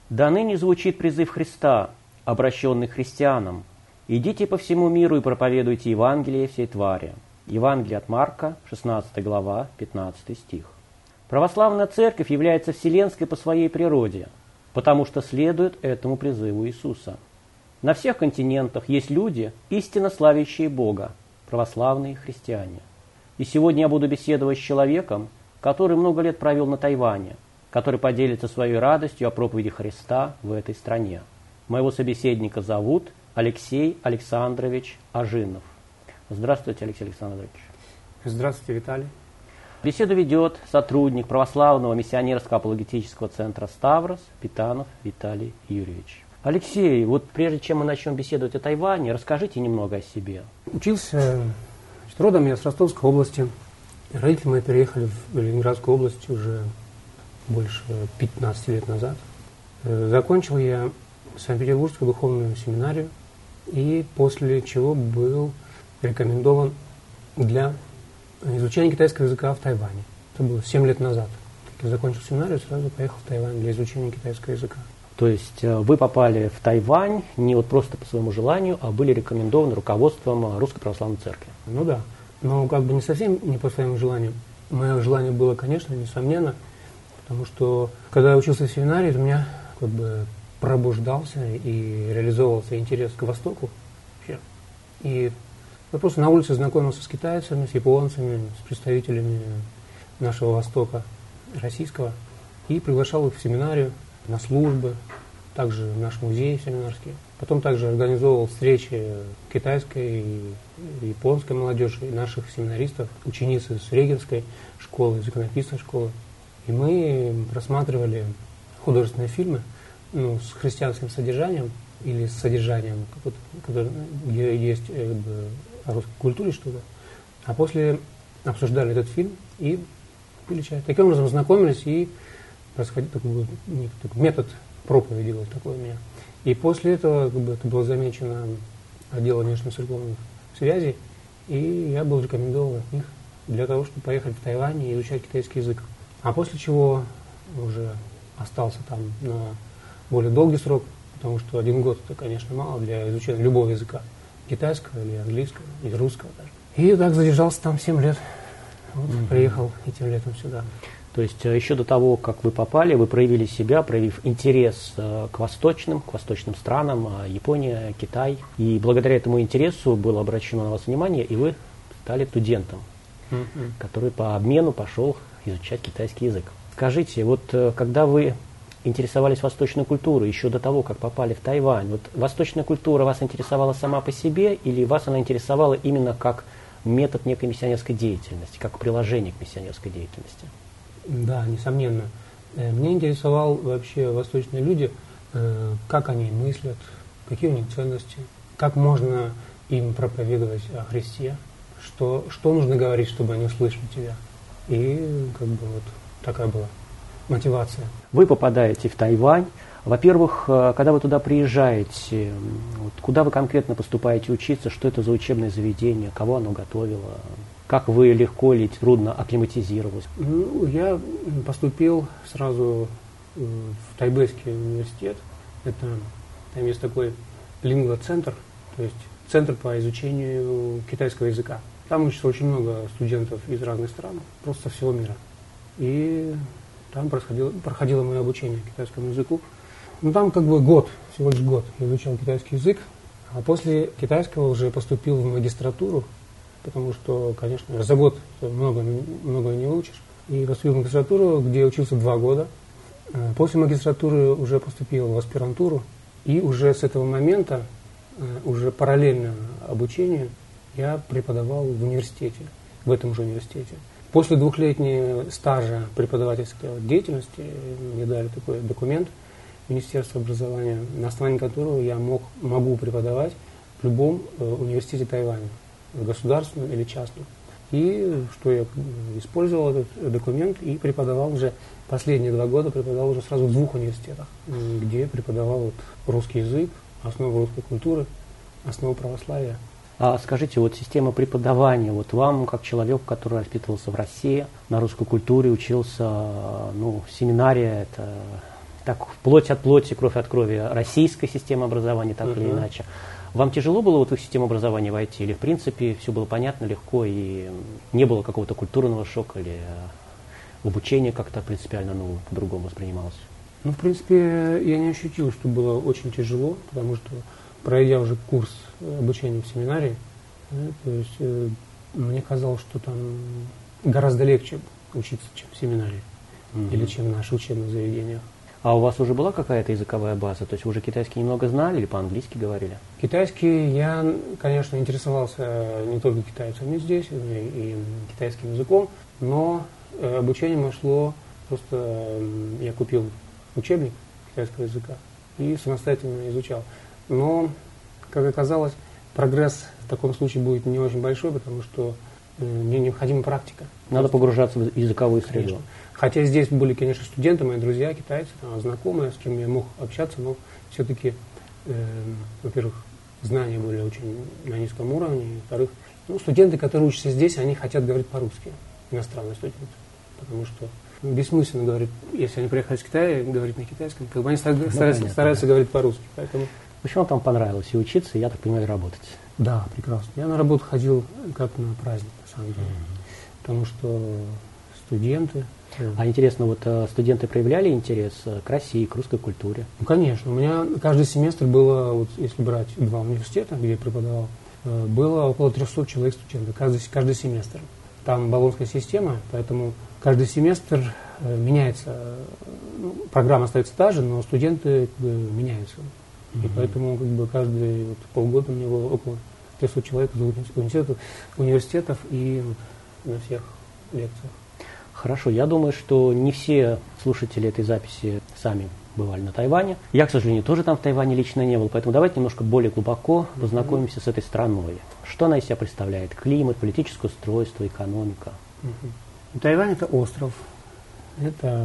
Да ныне звучит призыв Христа, обращенный к христианам. «Идите по всему миру и проповедуйте Евангелие всей твари». Евангелие от Марка, 16 глава, 15 стих. Православная церковь является вселенской по своей природе, потому что следует этому призыву Иисуса. На всех континентах есть люди, истинно славящие Бога, православные христиане. И сегодня я буду беседовать с человеком, который много лет провел на Тайване, который поделится своей радостью о проповеди Христа в этой стране. Моего собеседника зовут Алексей Александрович Ажинов. Здравствуйте, Алексей Александрович. Здравствуйте, Виталий. Беседу ведет сотрудник православного миссионерского апологетического центра «Ставрос» Питанов Виталий Юрьевич. Алексей, вот прежде чем мы начнем беседовать о Тайване, расскажите немного о себе. Учился, родом я с Ростовской области. Родители мои переехали в Ленинградскую область уже больше 15 лет назад. Закончил я Санкт-Петербургскую духовную семинарию, и после чего был рекомендован для изучения китайского языка в Тайване. Это было 7 лет назад. Как я закончил семинарию, сразу поехал в Тайвань для изучения китайского языка. То есть вы попали в Тайвань не вот просто по своему желанию, а были рекомендованы руководством Русской Православной Церкви? Ну да, но как бы не совсем не по своему желанию. Мое желание было, конечно, несомненно, потому что когда я учился в семинарии, у меня как бы пробуждался и реализовывался интерес к Востоку вообще. И я просто на улице знакомился с китайцами, с японцами, с представителями нашего Востока российского и приглашал их в семинарию, на службы, также в наш музей семинарский. Потом также организовывал встречи китайской и японской молодежи, и наших семинаристов, учениц из Регенской школы, из иконописной школы. И мы рассматривали художественные фильмы с христианским содержанием или с содержанием, где есть о русской культуре что-то. А после обсуждали этот фильм и пили чай. Таким образом знакомились, и происходил такой метод проповеди был такой у меня. И после этого это было замечено отделом внешнецерковных связей, и я был рекомендован от них для того, чтобы поехать в Тайвань и изучать китайский язык. А после чего уже остался там на более долгий срок, потому что 1 год это, конечно, мало для изучения любого языка, китайского или английского, или русского даже. И так задержался там 7 лет. Вот, приехал этим летом сюда. То есть еще до того, как вы попали, вы проявили себя, проявив интерес к восточным странам, Япония, Китай. И благодаря этому интересу было обращено на вас внимание, и вы стали студентом, который по обмену пошел изучать китайский язык. Скажите, вот когда вы интересовались восточной культурой еще до того, как попали в Тайвань, вот восточная культура вас интересовала сама по себе, или вас она интересовала именно как метод некой миссионерской деятельности, как приложение к миссионерской деятельности? Да, несомненно. Мне интересовал вообще восточные люди, как они мыслят, какие у них ценности, как можно им проповедовать о Христе, что нужно говорить, чтобы они услышали тебя. И как бы вот такая была мотивация. Вы попадаете в Тайвань. Во-первых, когда вы туда приезжаете, куда вы конкретно поступаете учиться, что это за учебное заведение, кого оно готовило? Как вы легко или трудно акклиматизировались? Я поступил сразу в Тайбэйский университет. Там есть такой лингвоцентр, то есть центр по изучению китайского языка. Там учатся очень много студентов из разных стран, просто со всего мира. И там проходило мое обучение китайскому языку. Там как бы всего лишь год я изучал китайский язык, а после китайского уже поступил в магистратуру, потому что, конечно, за год много не выучишь. И поступил в магистратуру, где учился 2 года. После магистратуры уже поступил в аспирантуру. И уже с этого момента, уже параллельно обучению, я преподавал в университете, в этом же университете. После 2-летнего стажа преподавательской деятельности мне дали такой документ Министерства образования, на основании которого я могу преподавать в любом университете Тайваня, государственном или частном. И что я использовал этот документ и преподавал уже последние 2 года, преподавал уже сразу в 2 университетах, где преподавал русский язык, основу русской культуры, основу православия. А скажите, вот система преподавания, вот вам, как человеку, который воспитывался в России, на русской культуре, учился, семинария, это так плоть от плоти, кровь от крови российской системы образования, так или иначе. Вам тяжело было вот в их систему образования войти? Или, в принципе, все было понятно, легко, и не было какого-то культурного шока, или обучение как-то принципиально по-другому воспринималось? Ну, в принципе, я не ощутил, что было очень тяжело, потому что, пройдя уже курс обучения в семинарии, то есть мне казалось, что там гораздо легче учиться, чем в семинарии или чем в наших учебных заведениях. А у вас уже была какая-то языковая база? То есть вы уже китайский немного знали или по-английски говорили? Китайский я, конечно, интересовался не только китайцами здесь, и китайским языком, но обучение мое шло просто... Я купил учебник китайского языка и самостоятельно изучал. Но, как оказалось, прогресс в таком случае будет не очень большой, потому что мне необходима практика. Надо погружаться в языковую среду. Конечно. Хотя здесь были, конечно, студенты, мои друзья, китайцы, знакомые, с кем я мог общаться, но все-таки, во-первых, знания были очень на низком уровне, и, во-вторых, студенты, которые учатся здесь, они хотят говорить по-русски, иностранные студенты, потому что бессмысленно говорить, если они приехали из Китая, говорить на китайском, как бы они стараются говорить по-русски. Поэтому... В общем, вам там понравилось и учиться, и, я так понимаю, и работать. Да, прекрасно. Я на работу ходил как на праздник, на самом деле, потому что студенты... А интересно, вот студенты проявляли интерес к России, к русской культуре? Ну, конечно. У меня каждый семестр было, вот, если брать 2 университета, где я преподавал, было около 300 человек студентов, каждый семестр. Там болонская система, поэтому каждый семестр меняется, программа остается та же, но студенты как бы меняются. И поэтому как бы каждые полгода у меня было около 300 человек из университетов и на всех лекциях. Хорошо, я думаю, что не все слушатели этой записи сами бывали на Тайване. Я, к сожалению, тоже там в Тайване лично не был, поэтому давайте немножко более глубоко познакомимся с этой страной. Что она из себя представляет? Климат, политическое устройство, экономика. Тайвань – это остров. Это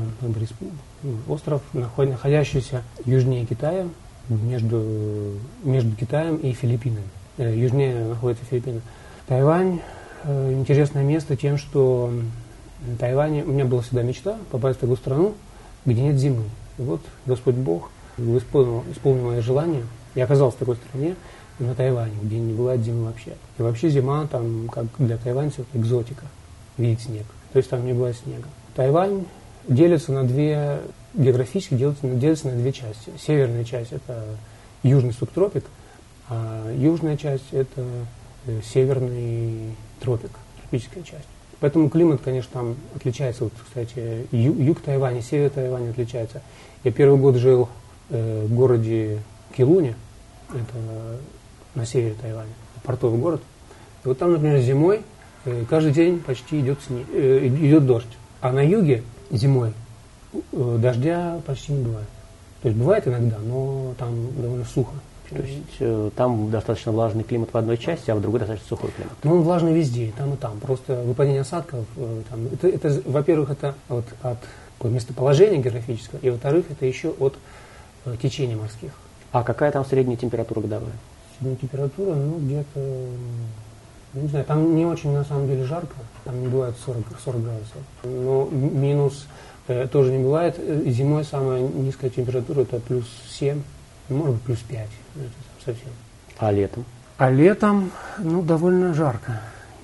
остров, находящийся южнее Китая, между Китаем и Филиппинами. Южнее находятся Филиппины. Тайвань – интересное место тем, что в Тайване у меня была всегда мечта попасть в такую страну, где нет зимы. И вот Господь Бог исполнил мое желание. Я оказался в такой стране, на Тайване, где не бывает зимы вообще. И вообще зима там, как для тайваньцев, экзотика, видеть снег. То есть там не бывает снега. Тайвань делится на географически делится на 2 части. Северная часть – это южный субтропик, а южная часть – это северный тропик, тропическая часть. Поэтому климат, конечно, там отличается. Вот, кстати, юг Тайваня, север Тайваня отличается. Я первый год жил в городе Келуне, это на севере Тайваня, портовый город. И вот там, например, зимой каждый день почти идет дождь. А на юге зимой дождя почти не бывает. То есть бывает иногда, но там довольно сухо. То есть там достаточно влажный климат в одной части, а в другой достаточно сухой климат. Ну, он влажный везде, и там. Просто выпадение осадков, это во-первых, это от местоположения географического, и во-вторых, это еще от течений морских. А какая там средняя температура годовая? Средняя температура, где-то, не знаю, там не очень на самом деле жарко, там не бывает 40 градусов. Но минус тоже не бывает. Зимой самая низкая температура это плюс 7, может быть плюс 5, это совсем. А летом? А летом, довольно жарко.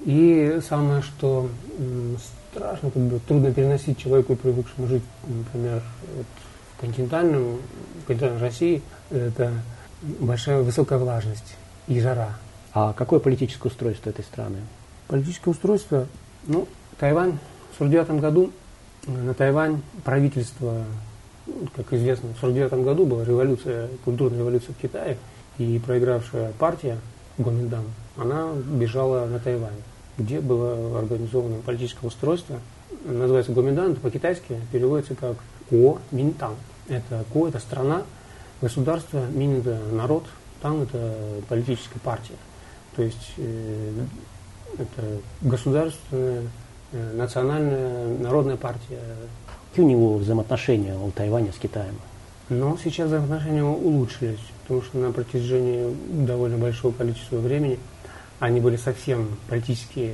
И самое, что страшно, трудно переносить человеку, привыкшему жить, например, в континентальной России, это большая высокая влажность и жара. А какое политическое устройство этой страны? Политическое устройство, Тайвань в 1949 году, на Тайвань правительство, как известно, в 1949 году была культурная революция в Китае, и проигравшая партия Гоминдан, она бежала на Тайвань, где было организовано политическое устройство, называется Гоминдан, это по-китайски переводится как Ко-Минтан. Ко – это страна, государство, Мин – это народ, Тан – это политическая партия. То есть это государственная, национальная, народная партия. Какие у него взаимоотношения у Тайваня с Китаем? Но сейчас взаимоотношения улучшились, потому что на протяжении довольно большого количества времени они были совсем политически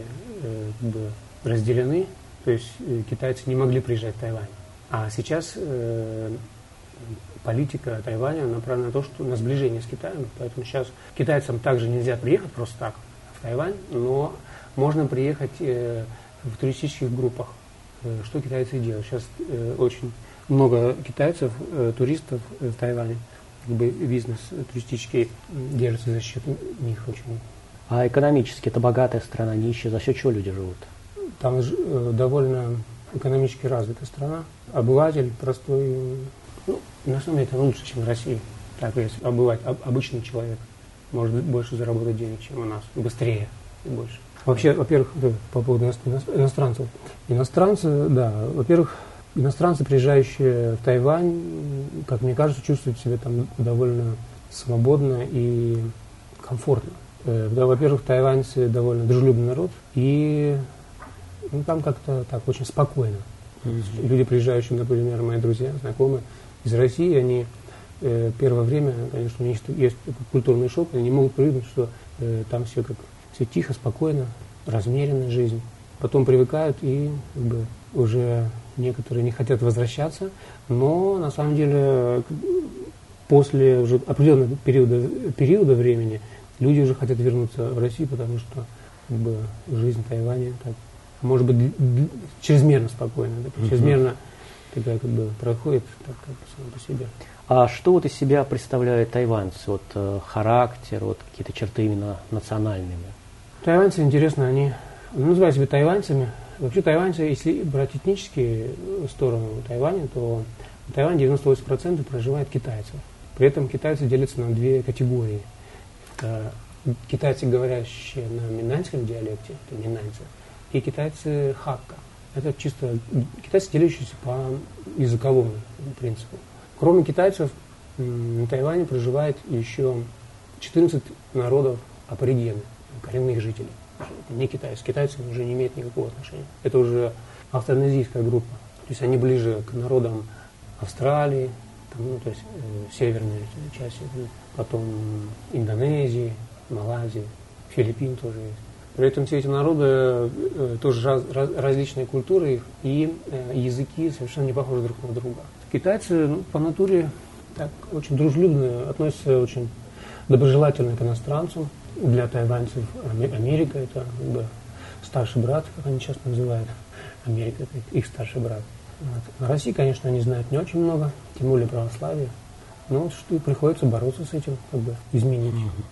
разделены, то есть китайцы не могли приезжать в Тайвань. А сейчас политика Тайваня направлена на то, что на сближение с Китаем. Поэтому сейчас китайцам также нельзя приехать просто так в Тайвань, но можно приехать в туристических группах, что китайцы и делают. Сейчас очень много китайцев, туристов в Тайване, как бы бизнес туристический держится за счет них очень. А экономически это богатая страна, нищая, за счет чего люди живут? Там довольно экономически развитая страна. Обыватель простой, ну, на самом деле это лучше, чем в России. Так, если обычный человек может больше заработать денег, чем у нас, быстрее и больше. Вообще, во-первых, по поводу иностранцев. Иностранцы, да, во-первых, иностранцы, приезжающие в Тайвань, как мне кажется, чувствуют себя там довольно свободно и комфортно. Да, во-первых, тайваньцы довольно дружелюбный народ, и там как-то так очень спокойно. Люди, приезжающие, например, мои друзья, знакомые из России, они первое время, конечно, у них есть культурный шок, они не могут привыкнуть, что там все тихо, спокойно, размеренная жизнь. Потом привыкают и как бы, уже некоторые не хотят возвращаться, но на самом деле после уже определенного периода времени люди уже хотят вернуться в Россию, потому что как бы, жизнь в Тайване так, может быть чрезмерно спокойно, да, чрезмерно такая как бы проходит так, как бы, сама по себе. А что вот из себя представляют тайваньцы? Вот характер, вот какие-то черты именно национальные? Тайваньцы, интересно, они называют себя тайваньцами. Вообще тайваньцы, если брать этнические сторону Тайваня, то в Тайване 98% проживает китайцев. При этом китайцы делятся на две категории. Это китайцы, говорящие на минаньском диалекте, это минаньцы, и китайцы хакка. Это чисто китайцы, делящиеся по языковому принципу. Кроме китайцев, на Тайване проживает еще 14 народов аборигены, коренных жителей. Не китайцы. Китайцы уже не имеют никакого отношения. Это уже австронезийская группа. То есть они ближе к народам Австралии, там, ну, то есть северной части, потом Индонезии, Малайзии, Филиппин тоже есть. При этом все эти народы тоже различные культуры и языки совершенно не похожи друг на друга. Китайцы по натуре так, очень дружелюбно относятся, очень доброжелательно к иностранцам. Для тайваньцев Америка это как бы старший брат, как они часто называют. Америка это их старший брат. Вот. О России, конечно, они знают не очень много, тем более православие. Но что приходится бороться с этим, как бы изменить.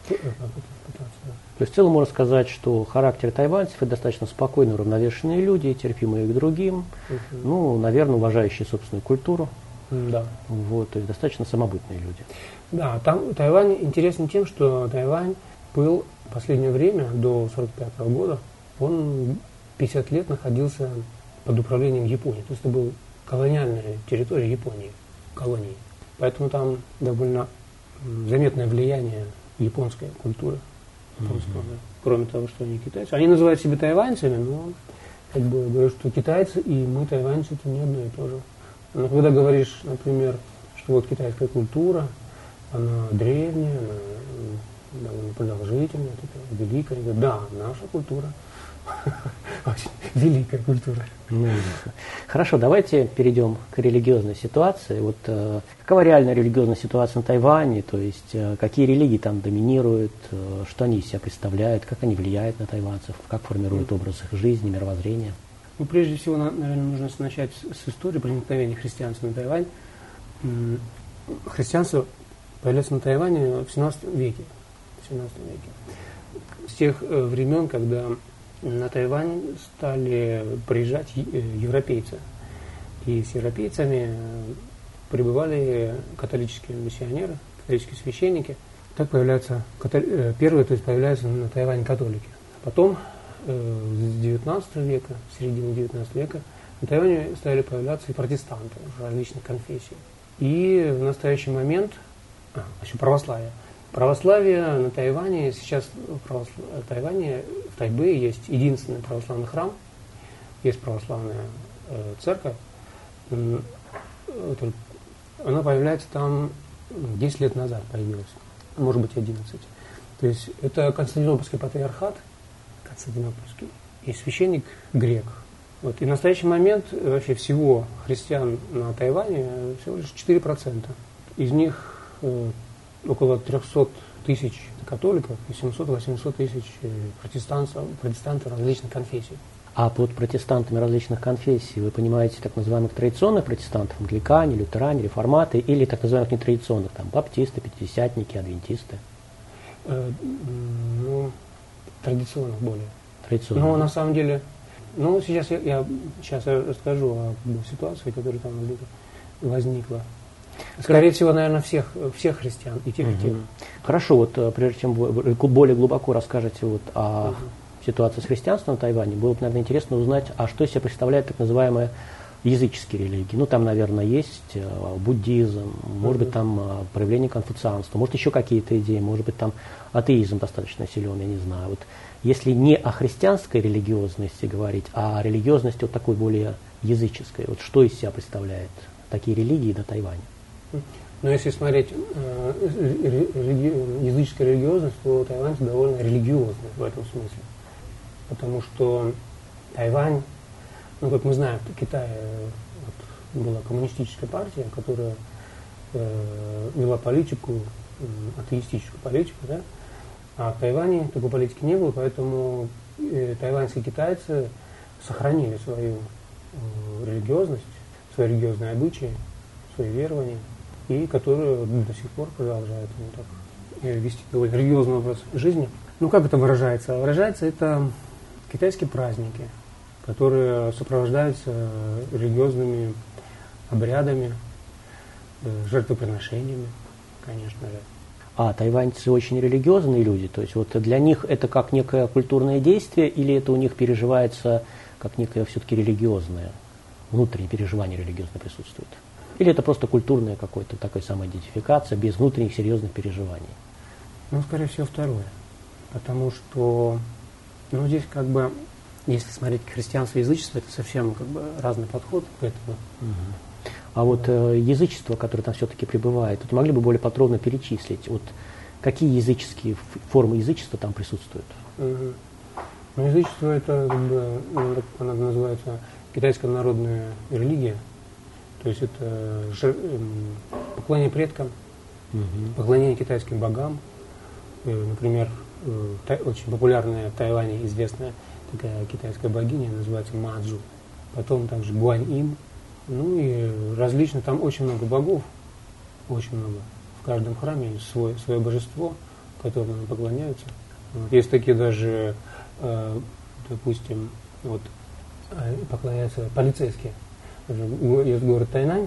То есть в целом можно сказать, что характер тайваньцев это достаточно спокойные, уравновешенные люди, терпимые к другим, ну, наверное, уважающие собственную культуру. Да. Вот, то есть достаточно самобытные люди. Да, там Тайвань интересен тем, что Тайвань был в последнее время, до 1945 года, он 50 лет находился под управлением Японии. То есть это была колониальная территория Японии, колонии. Поэтому там довольно заметное влияние японской культуры. Кроме того, что они китайцы. Они называют себя тайваньцами, но как бы говорят, что китайцы и мы, тайваньцы, это не одно и то же. Но когда говоришь, например, что вот китайская культура, она древняя, она довольно продолжительная, это великая. Да, наша культура. Очень великая культура. Хорошо, давайте перейдем к религиозной ситуации. Вот какова реальная религиозная ситуация на Тайване, то есть какие религии там доминируют, что они из себя представляют, как они влияют на тайванцев, как формируют образ их жизни, мировоззрения? Ну, прежде всего, наверное, нужно начать с истории проникновения христианства на Тайвань. Христианство появляется на Тайване в 17 веке. С тех времен, когда на Тайвань стали приезжать европейцы. И с европейцами прибывали католические миссионеры, католические священники. Так появляются первые, то есть появляются на Тайване католики. Потом с 19 века, середины 19 века, на Тайване стали появляться и протестанты различных конфессий. И в настоящий момент, еще православие. Православие на Тайване, сейчас в Тайване, в Тайбэе есть единственный православный храм, есть православная церковь, она появляется там 10 лет назад появилась, может быть 11. То есть это Константинопольский патриархат, и священник грек. Вот. И в настоящий момент вообще всего христиан на Тайване всего лишь 4%. Из них около 300 тысяч католиков и 700-800 тысяч протестантов различных конфессий. А под протестантами различных конфессий вы понимаете так называемых традиционных протестантов, англикане, лютеране, реформаты, или так называемых нетрадиционных, там, баптисты, пятидесятники, адвентисты? Традиционных более. Традиционных. Но на самом деле, сейчас я расскажу о ситуации, которая там возникла. Скорее всего, наверное, всех христиан, и тех, и тех. Хорошо, вот прежде чем вы более глубоко расскажете вот о ситуации с христианством на Тайване, было бы, наверное, интересно узнать, а что из себя представляют так называемые языческие религии. Ну, там, наверное, есть буддизм, может быть, там проявление конфуцианства, может, еще какие-то идеи, может быть, там атеизм достаточно силен, я не знаю. Вот если не о христианской религиозности говорить, а о религиозности вот такой более языческой, вот что из себя представляет такие религии на Тайване? Но если смотреть языческая религиозность, то тайваньцы довольно религиозны в этом смысле. Потому что Тайвань, как мы знаем, в Китае была коммунистическая партия, которая вела политику, атеистическую политику, да? А в Тайване такой политики не было, поэтому тайваньские китайцы сохранили свою религиозность, свои религиозные обычаи, свои верования, и которые до сих пор продолжают вести довольно религиозный образ жизни. Как это выражается? Выражается это китайские праздники, которые сопровождаются религиозными обрядами, жертвоприношениями, конечно же. А тайваньцы очень религиозные люди, то есть вот для них это как некое культурное действие, или это у них переживается как некое все-таки религиозное, внутреннее переживание религиозное присутствует? Или это просто культурная какая-то такая самоидентификация без внутренних серьезных переживаний? Скорее всего, второе. Потому что, здесь если смотреть христианство и язычество, это совсем разный подход к этому. А вот язычество, которое там все-таки пребывает, вот могли бы более подробно перечислить, вот какие языческие формы язычества там присутствуют? Язычество это, она называется китайская народная религия. То есть это поклонение предкам, поклонение китайским богам. Например, очень популярная в Тайване известная такая китайская богиня, называется Маджу. Потом также Гуань-Им. И различно, там очень много богов, очень много. В каждом храме есть свое божество, которому поклоняются. Есть такие даже, допустим, поклоняются полицейские. Есть город Тайнань,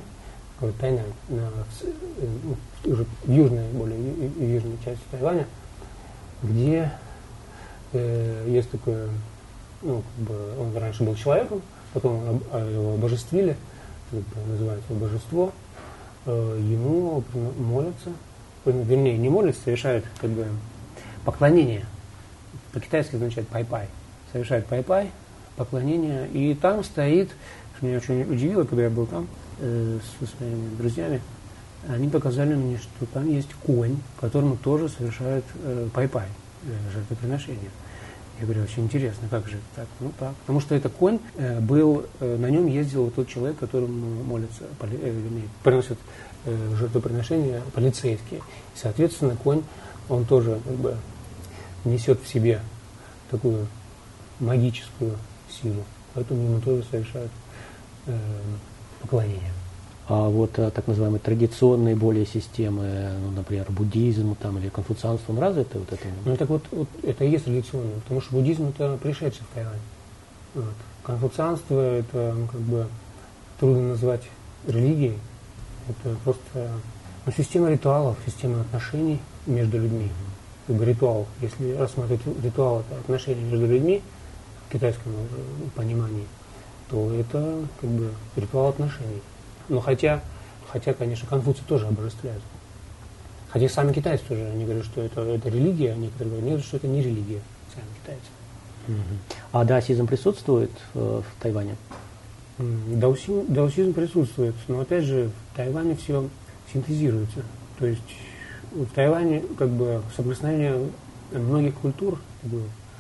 уже в южной, более южной части Тайваня, где есть такое, он раньше был человеком, потом его обожествили, называется божество, ему молятся, вернее, не молятся, совершают поклонение, по-китайски означает пай-пай, совершают пай-пай, поклонение, и там стоит, что меня очень удивило, когда я был там со своими друзьями, они показали мне, что там есть конь, которому тоже совершают пай-пай, жертвоприношение. Я говорю, очень интересно, как же так? Так. Потому что это конь был, на нем ездил тот человек, которому молятся, приносят жертвоприношения полицейские. И, соответственно, конь, он тоже несет в себе такую магическую силу. Поэтому ему тоже совершают поклонение. А вот так называемые традиционные более системы, например, буддизм там, или конфуцианство, он развиты? Это и есть традиционное, потому что буддизм это пришедший в Тайвань. Конфуцианство это трудно назвать религией, это просто система ритуалов, система отношений между людьми. Ритуал, если рассматривать ритуал, это отношения между людьми в китайском понимании, то это ритуал отношений. Но хотя, конечно, Конфуция тоже обожествляют. Хотя сами китайцы тоже, они говорят, что это религия, а некоторые говорят, что это не религия, сами китайцы. А даосизм присутствует в Тайване? Даосизм присутствует, но опять же в Тайване все синтезируется. То есть в Тайване соприкосновение многих культур,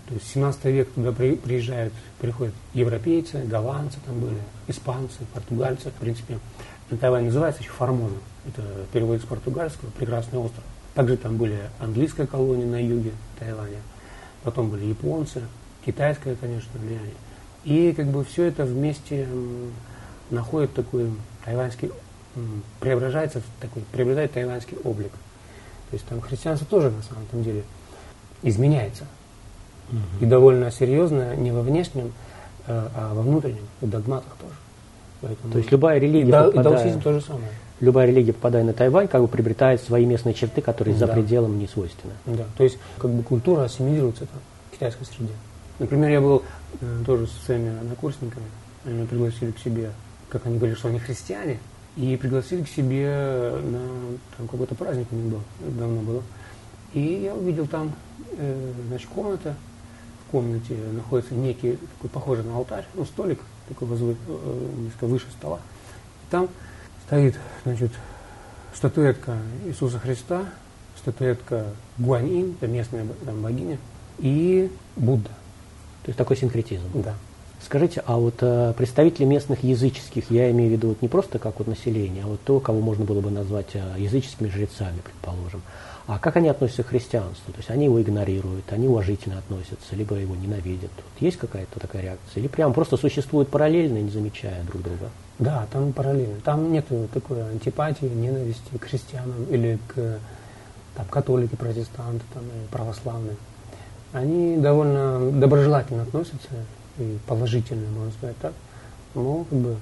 То есть в 17 век туда приходят европейцы, голландцы там были, испанцы, португальцы. В принципе, Тайвань называется еще Формоза. Это переводится с португальского, прекрасный остров. Также там были английская колония на юге Тайваня, потом были японцы, китайское, конечно, влияние. И как бы все это вместе находит такой тайваньский, приображает тайваньский облик. То есть там христианство тоже на самом деле изменяется. И довольно серьезно, не во внешнем, а во внутреннем, в догматах тоже. Поэтому то есть любая религия, и даосизм то же самое. Любая религия, попадая на Тайвань, как бы приобретает свои местные черты, которые за пределом не свойственны. Да, то есть как бы культура ассимилируется там, в китайской среде. Например, я был тоже со своими однокурсниками, они меня пригласили к себе, как они говорили, что они христиане, и пригласили к себе на там, какой-то праздник у них был, давно было. И я увидел там, значит, комната. В комнате находится некий, такой похожий на алтарь, столик, такой несколько выше стола. И там стоит, значит, статуэтка Иисуса Христа, статуэтка Гуань-Ин, это местная там богиня, и Будда. То есть такой синкретизм. Да. Скажите, а вот представители местных языческих, я имею в виду вот не просто как вот население, а вот то, кого можно было бы назвать языческими жрецами, предположим. А как они относятся к христианству? То есть они его игнорируют, они уважительно относятся, либо его ненавидят. Вот есть какая-то такая реакция? Или прям просто существуют параллельно, не замечая друг друга? Да, там параллельно. Там нет такой антипатии, ненависти к христианам или к там, католики, протестанты, там, и православные. Они довольно доброжелательно относятся и положительно, можно сказать так. Но как бы,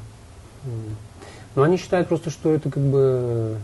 но они считают просто, что это как бы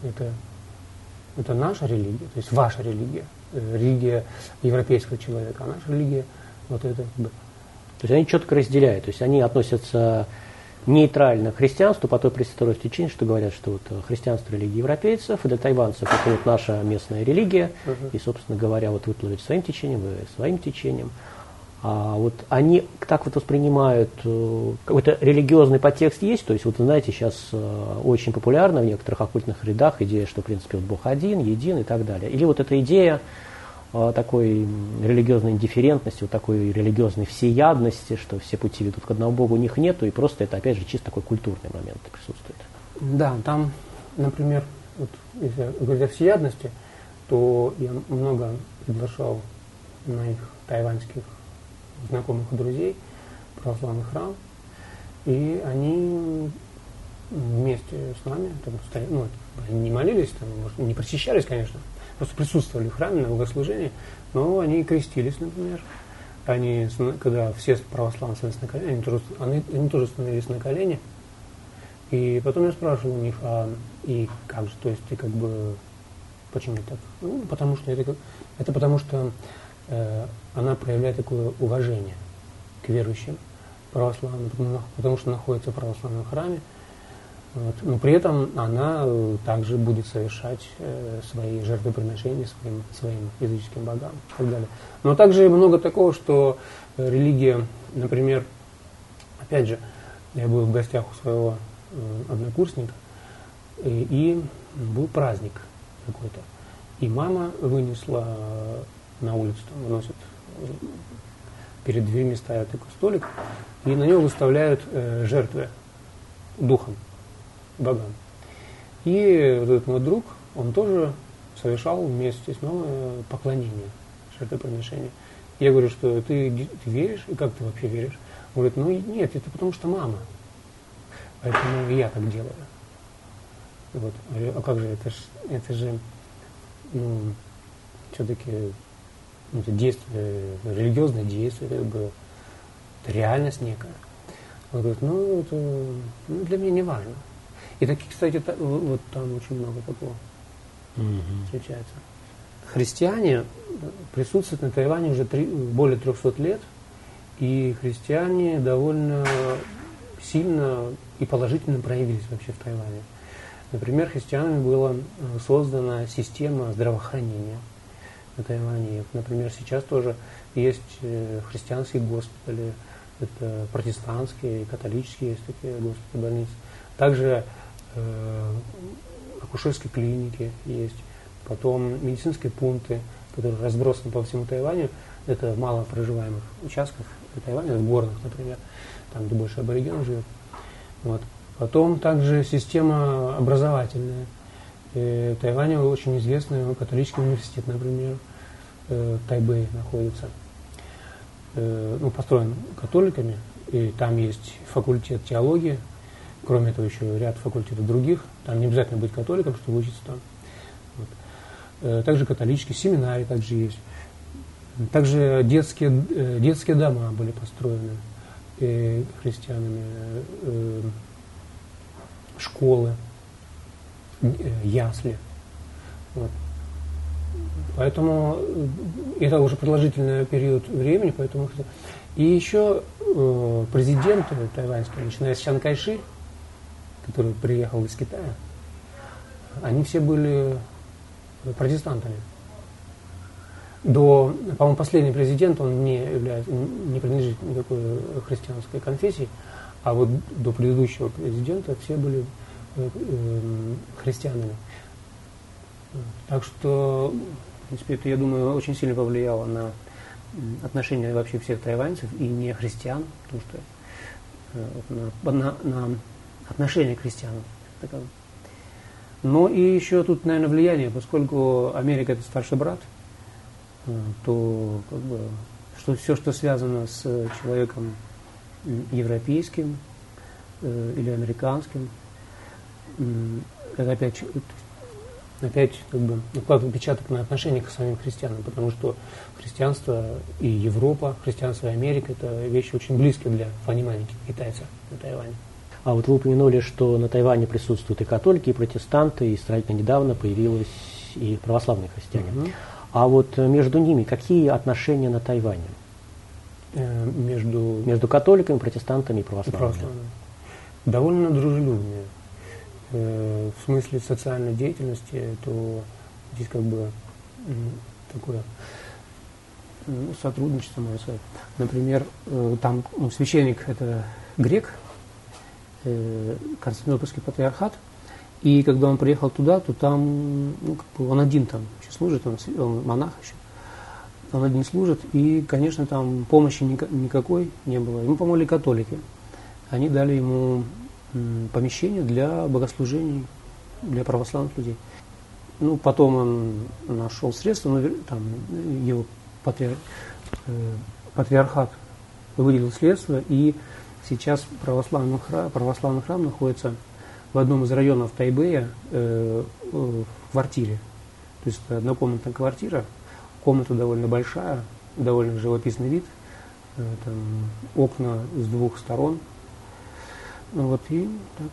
это наша религия, то есть ваша религия, религия европейского человека, а наша религия вот это. Да. То есть они четко разделяют, то есть они относятся нейтрально к христианству по той простой причине, что говорят, что вот христианство религия европейцев, и для тайванцев это вот наша местная религия, и, собственно говоря, вот вы плывете своим течением, вы своим течением. А вот они так вот воспринимают, какой-то религиозный подтекст есть, то есть вот вы знаете, сейчас очень популярна в некоторых оккультных рядах идея, что в принципе вот Бог один, един и так далее. Или вот эта идея такой религиозной индифферентности, вот такой религиозной всеядности, что все пути ведут к одному Богу, у них нету, и просто это опять же чисто такой культурный момент присутствует. Да, там, например, вот, если говорить о всеядности, то я много приглашал моих тайваньских знакомых и друзей в православный храм, и они вместе с нами там, не молились, там, может, не причащались, конечно, просто присутствовали в храме на богослужении, но они крестились, например. Они, когда все православные становились на колени, они тоже становились на колени. И потом я спрашивал у них, и как же, то есть ты как бы, почему так? Ну, потому что это потому что она проявляет такое уважение к верующим православным, потому что находится в православном храме. Вот. Но при этом она также будет совершать свои жертвоприношения своим языческим богам и так далее. Но также много такого, что религия, например, опять же, я был в гостях у своего однокурсника, и был праздник какой-то. И мама вынесла на улицу, там выносит, перед дверьми ставят такой столик, и на него выставляют жертвы духом, богам. И вот этот мой друг, он тоже совершал вместе с мной поклонение, жертвоприношение. Я говорю, что ты веришь, и как ты вообще веришь? Он говорит, ну нет, это потому что мама. Поэтому и я так делаю. Вот. А как же, это же все-таки это действие, религиозное действие, как бы, это реальность некая. Он говорит, это для меня не важно. И таких, кстати, вот там очень много такого встречается. Христиане присутствуют на Тайване уже более 300 лет, и христиане довольно сильно и положительно проявились вообще в Тайване. Например, христианами была создана система здравоохранения на Тайване. Например, сейчас тоже есть христианские госпитали, это протестантские, католические есть такие госпитали, больницы. Также акушерские клиники есть, потом медицинские пункты, которые разбросаны по всему Тайваню. Это мало проживаемых участков Тайваня, в горных, например, там, где больше аборигенов живет. Вот. Потом также система образовательная. В Тайване очень известный католический университет, например, в Тайбэе находится. Построен католиками, и там есть факультет теологии, кроме этого еще ряд факультетов других. Там не обязательно быть католиком, чтобы учиться там. Вот. Также католические семинарии также есть. Также детские дома были построены христианами, школы, ясли. Вот. Поэтому это уже продолжительный период времени. Поэтому... И еще президенты тайваньские, начиная с Чан Кайши, который приехал из Китая, они все были протестантами. По-моему, последний президент, он не принадлежит никакой христианской конфессии, а вот до предыдущего президента все были христианами. Так что, в принципе, это, я думаю, очень сильно повлияло на отношения вообще всех тайваньцев и не христиан, потому что на отношение к христианам. Но и еще тут, наверное, влияние, поскольку Америка это старший брат, то все, что связано с человеком европейским или американским, это опять накладывает отпечаток на отношение к самим христианам, потому что христианство и Европа, христианство и Америка – это вещи очень близкие для понимания китайцев на Тайване. А вот вы упомянули, что на Тайване присутствуют и католики, и протестанты, и сравнительно недавно появилось и православные христиане. Угу. А вот между ними какие отношения на Тайване? Между католиками, протестантами и православными? Довольно дружелюбные. В смысле социальной деятельности, то здесь такое сотрудничество, можно сказать. Например, там священник это грек, Константинопольский патриархат, и когда он приехал туда, то там, он один там еще служит, он монах еще, он один служит, и, конечно, там помощи никакой не было. Ему помогли католики. Они дали ему помещение для богослужений, для православных людей. Потом он нашел средства, там его патриархат выделил средства, и сейчас православный храм находится в одном из районов Тайбэя в квартире. То есть это однокомнатная квартира, комната довольно большая, довольно живописный вид, там окна с двух сторон. И так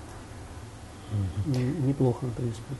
неплохо, в принципе.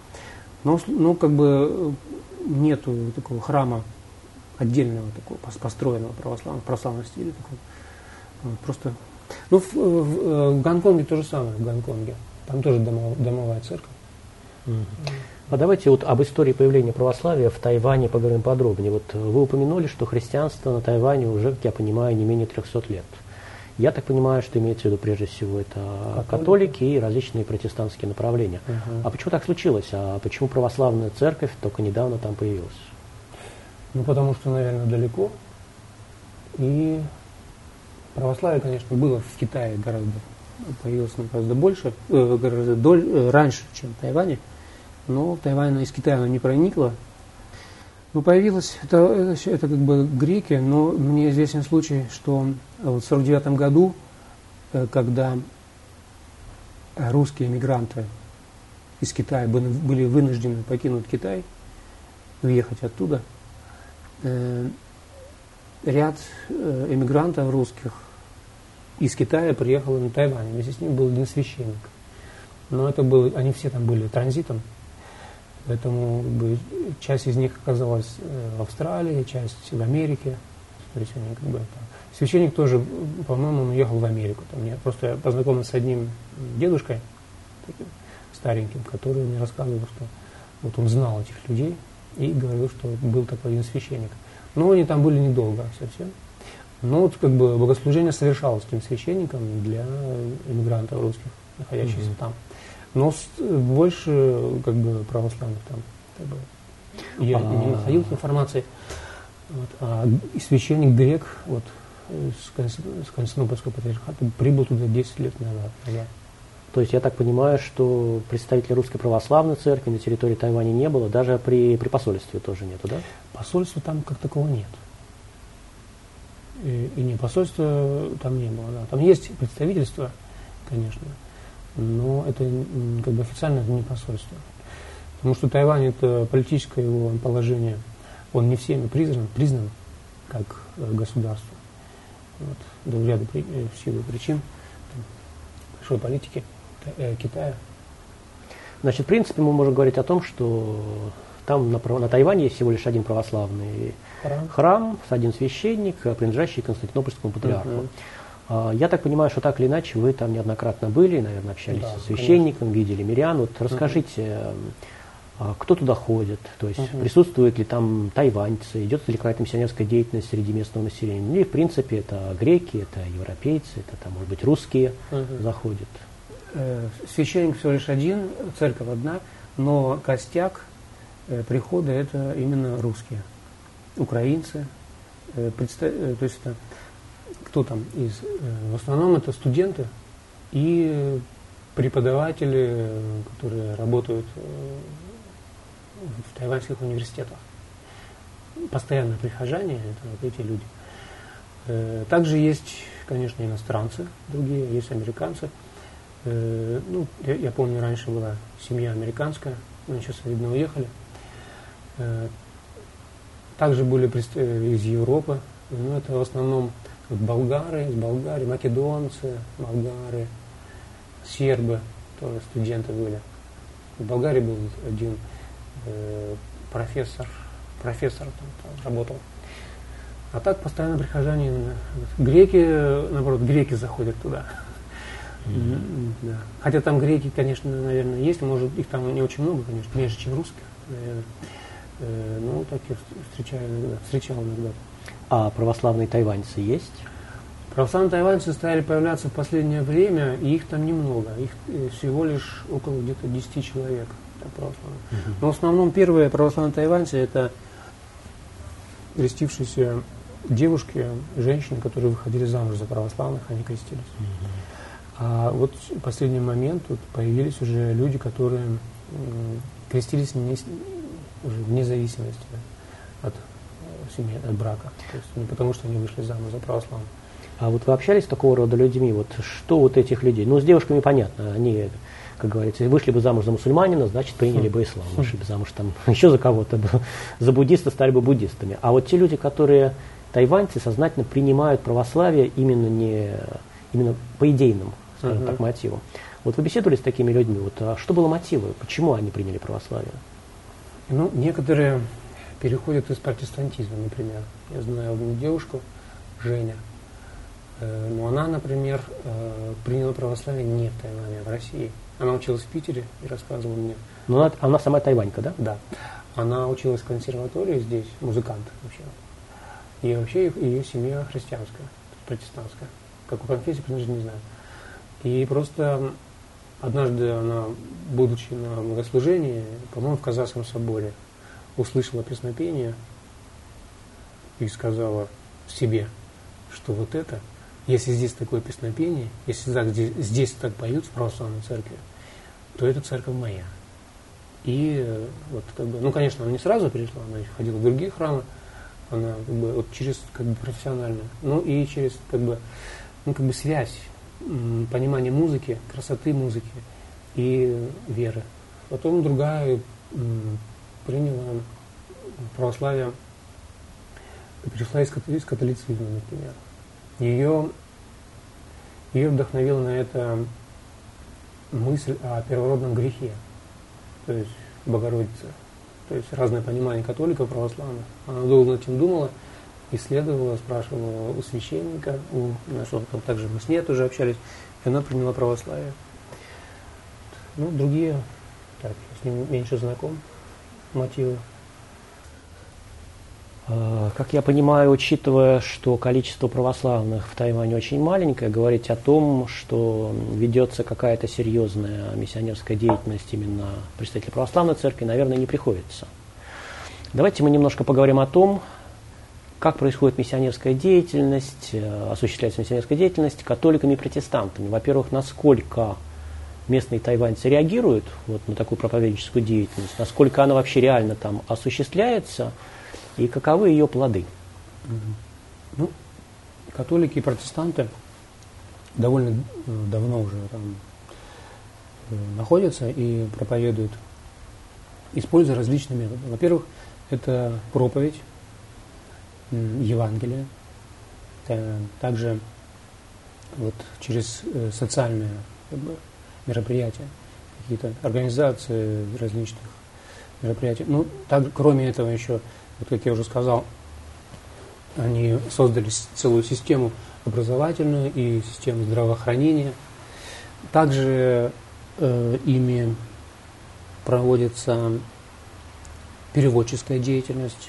Но нету такого храма отдельного, такого построенного православного стиля. Просто. В Гонконге то же самое, в Гонконге. Там тоже домовая церковь. А давайте об истории появления православия в Тайване поговорим подробнее. Вы упомянули, что христианство на Тайване уже, как я понимаю, не менее 300 лет. Я так понимаю, что имеется в виду прежде всего это католики и различные протестантские направления. Угу. А почему так случилось? А почему православная церковь только недавно там появилась? Потому что, наверное, далеко. И православие, конечно, было в Китае появилось гораздо больше, раньше, чем в Тайване. Но в Тайвань из Китая оно не проникло. Появилось, это греки, но мне известен случай, что в 1949 году, когда русские эмигранты из Китая были вынуждены покинуть Китай, уехать оттуда, ряд эмигрантов русских из Китая приехал на Тайвань. Вместе с ним был один священник. Но они все там были транзитом. Поэтому часть из них оказалась в Австралии, часть в Америке. То есть они Священник тоже, по-моему, он уехал в Америку. Я просто познакомился с одним дедушкой, таким стареньким, который мне рассказывал, что он знал этих людей и говорил, что был такой один священник. Но они там были недолго совсем. Но богослужение совершалось этим священником для иммигрантов русских, находящихся там. Но больше православных там было. я не находил информации. Вот, а священник грек вот, с Константинопольского патриархата прибыл туда 10 лет назад. То есть я так понимаю, что представителей Русской Православной Церкви на территории Тайваня не было, даже при посольстве тоже нету, да? Посольства там как такового нет. И не, посольства там не было, да. Там есть представительство, конечно, но это как бы официально это не посольство. Потому что Тайвань это политическое его положение, он не всеми признан как государство. Вот, в ряду в силу причин большой политики Китая. Значит, в принципе, мы можем говорить о том, что там на Тайване есть всего лишь один православный храм с один священник, принадлежащий Константинопольскому патриарху. Я так понимаю, что так или иначе вы там неоднократно были, наверное, общались с священником, видели мирян. Вот расскажите, кто туда ходит, то есть присутствуют ли там тайваньцы, идет ли какая-то миссионерская деятельность среди местного населения. И в принципе это греки, это европейцы, это там, может быть, русские заходят. Священник всего лишь один, церковь одна, но костяк прихода это именно русские, украинцы. То есть это кто там из, в основном это студенты и преподаватели, которые работают в тайваньских университетах. Постоянные прихожане, это вот эти люди. Также есть, конечно, иностранцы, другие, есть американцы. Ну, я помню, раньше была семья американская, но сейчас, видно, уехали. Также были из Европы, но это в основном болгары, из Болгарии, македонцы, болгары, сербы, тоже студенты были. В Болгарии был один профессор там работал. А так постоянно прихожане именно. Греки, наоборот, греки заходят туда. Да. Хотя там греки, конечно, наверное, есть, может, их там не очень много, конечно, меньше, чем русских, наверное. Но так я встречал иногда. А православные тайваньцы есть? Православные тайваньцы стали появляться в последнее время, и их там немного. Их всего лишь около где-то 10 человек. Но в основном первые православные тайваньцы это крестившиеся девушки, женщины, которые выходили замуж за православных, они крестились. А вот в последний момент вот появились уже люди, которые крестились уже вне зависимости от семьи, от брака. То есть не потому, что они вышли замуж за православных. А вот вы общались с такого рода людьми? Вот что вот этих людей? Ну, с девушками понятно, они, как говорится, вышли бы замуж за мусульманина, значит, приняли бы ислам. Вышли бы замуж там еще за кого-то, за буддиста стали бы буддистами. А вот те люди, которые тайваньцы, сознательно принимают православие именно по идейным, скажем так, мотивам. Вот вы беседовали с такими людьми, вот, а что было мотивом? Почему они приняли православие? Ну, некоторые переходят из протестантизма, например. Я знаю одну девушку, Женя. Но она, например, приняла православие не в Тайване, а в России. Она училась в Питере и рассказывала мне. Ну, она сама тайванька, да? Да. Она училась в консерватории здесь, музыкант вообще. И вообще ее семья христианская, протестантская. Какой конфессии принадлежит, не знаю. И просто однажды она, будучи на богослужении, по-моему, в Казанском соборе, услышала песнопение и сказала себе, что вот это, если здесь такое песнопение, если так, здесь так поют в православной церкви, то это церковь моя. И вот как бы, ну, конечно, она не сразу перешла, она ходила в другие храмы, она как бы вот через как бы профессионально, ну и через как бы, ну, как бы связь, понимание музыки, красоты музыки и веры. Потом другая приняла православие, перешла из католицизма, например. Ее вдохновила на это мысль о первородном грехе, то есть Богородице. То есть разное понимание католиков, православных. Она долго над этим думала, исследовала, спрашивала у священника, у нашего, также мы с ней тоже общались, и она приняла православие. Ну, другие, так, я с ним меньше знаком, мотивы. Как я понимаю, учитывая, что количество православных в Тайване очень маленькое, говорить о том, что ведется какая-то серьезная миссионерская деятельность именно представителей православной церкви, наверное, не приходится. Давайте мы немножко поговорим о том, как происходит миссионерская деятельность, осуществляется миссионерская деятельность католиками и протестантами. Во-первых, насколько местные тайваньцы реагируют вот на такую проповедническую деятельность, насколько она вообще реально там осуществляется и каковы ее плоды. Ну, католики и протестанты довольно давно уже там находятся и проповедуют, используя различные методы. Во-первых, это проповедь Евангелия, также вот через социальные мероприятия, какие-то организации различных мероприятий. Ну, так, кроме этого еще, вот как я уже сказал, они создали целую систему образовательную и систему здравоохранения. Также ими проводится переводческая деятельность,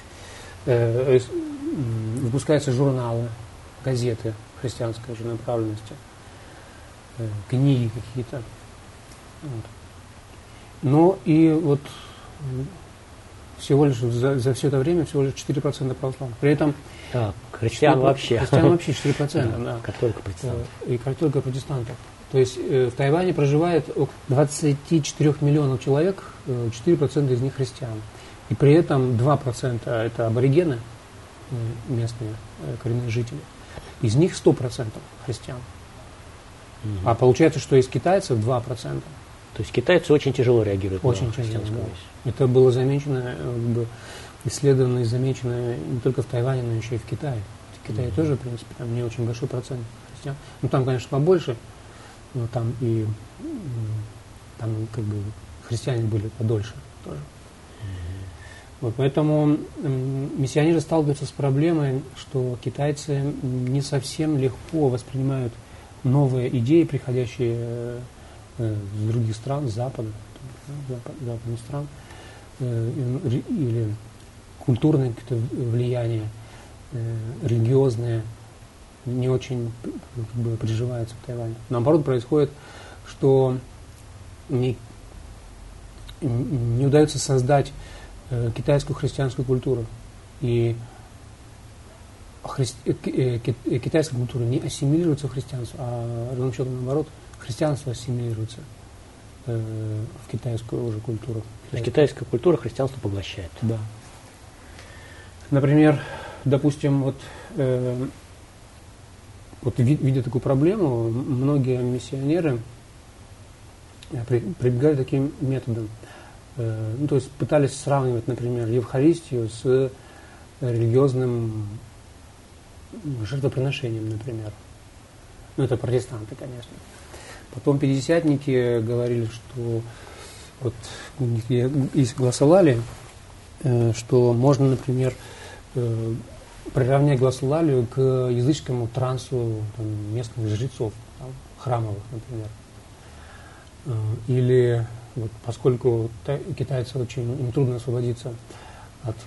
выпускаются журналы, газеты христианской же направленности, книги какие-то. Вот. Но и вот всего лишь за все это время всего лишь 4% православных. При этом христиан вообще 4%, да. Как только протестантов. И как только протестантов. То есть в Тайване проживает около 24 миллионов человек, 4% из них христиан. И при этом 2% это аборигены, местные коренные жители. Из них 100% христиан. А получается, что из китайцев 2%. То есть китайцы очень тяжело реагируют очень на христианскую тяжело, миссию. да. Это было замечено, исследовано и замечено не только в Тайване, но еще и в Китае. В Китае тоже, в принципе, там не очень большой процент христиан. Ну, там, конечно, побольше, но там и там как бы христиане были подольше тоже. Вот, поэтому миссионеры сталкиваются с проблемой, что китайцы не совсем легко воспринимают новые идеи, приходящие с других стран, с Запада, западных стран, или культурные какие-то влияния, религиозные, не очень как бы приживаются в Тайване. Наоборот, происходит, что не удается создать китайскую христианскую культуру. И китайская культура не ассимилируется в христианство, а ровным счетом наоборот, христианство ассимилируется в китайскую уже культуру. То есть китайская культура христианство поглощает. Да. Например, допустим, видя такую проблему, многие миссионеры прибегали к таким методам. Ну, то есть пытались сравнивать, например, Евхаристию с религиозным жертвоприношением, например. Ну, это протестанты, конечно. Потом пятидесятники говорили, что вот у них есть гласолалия, что можно, например, приравнять гласолалию к языческому трансу там, местных жрецов, там, храмовых, например. Или вот, поскольку китайцы им трудно освободиться от...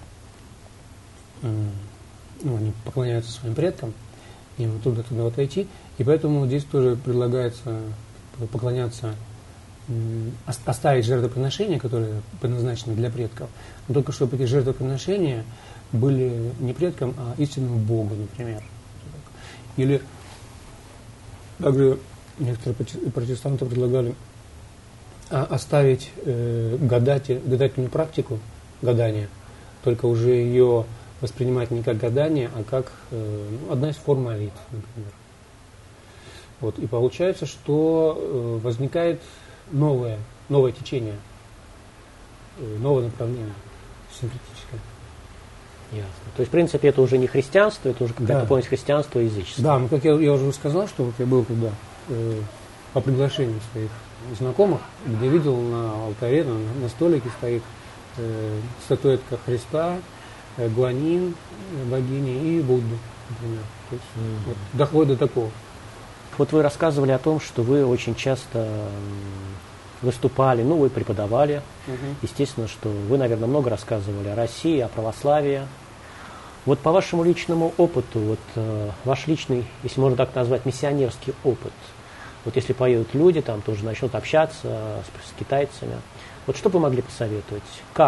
они поклоняются своим предкам, им трудно туда отойти, и поэтому здесь тоже предлагается поклоняться, оставить жертвоприношения, которые предназначены для предков, но только чтобы эти жертвоприношения были не предкам, а истинному Богу, например. Или также некоторые протестанты предлагали оставить гадательную практику гадания, только уже ее воспринимать не как гадание, а как одна из форм молитв, например. Вот, и получается, что возникает новое течение, новое направление синкретическое. Ясно. То есть, в принципе, это уже не христианство, это уже какая-то помесь христианства и язычества. Да, как я уже сказал, что вот я был туда по приглашению своих знакомых, где видел на алтаре, на столике стоит статуэтка Христа, Гуанин, богини и Будды, например. То есть, вот, доходит до такого. Вот вы рассказывали о том, что вы очень часто выступали, вы преподавали. Естественно, что вы, наверное, много рассказывали о России, о православии. Вот по вашему личному опыту, ваш личный, если можно так назвать, миссионерский опыт, вот если поедут люди, там тоже начнут общаться с китайцами, вот что бы вы могли посоветовать? Как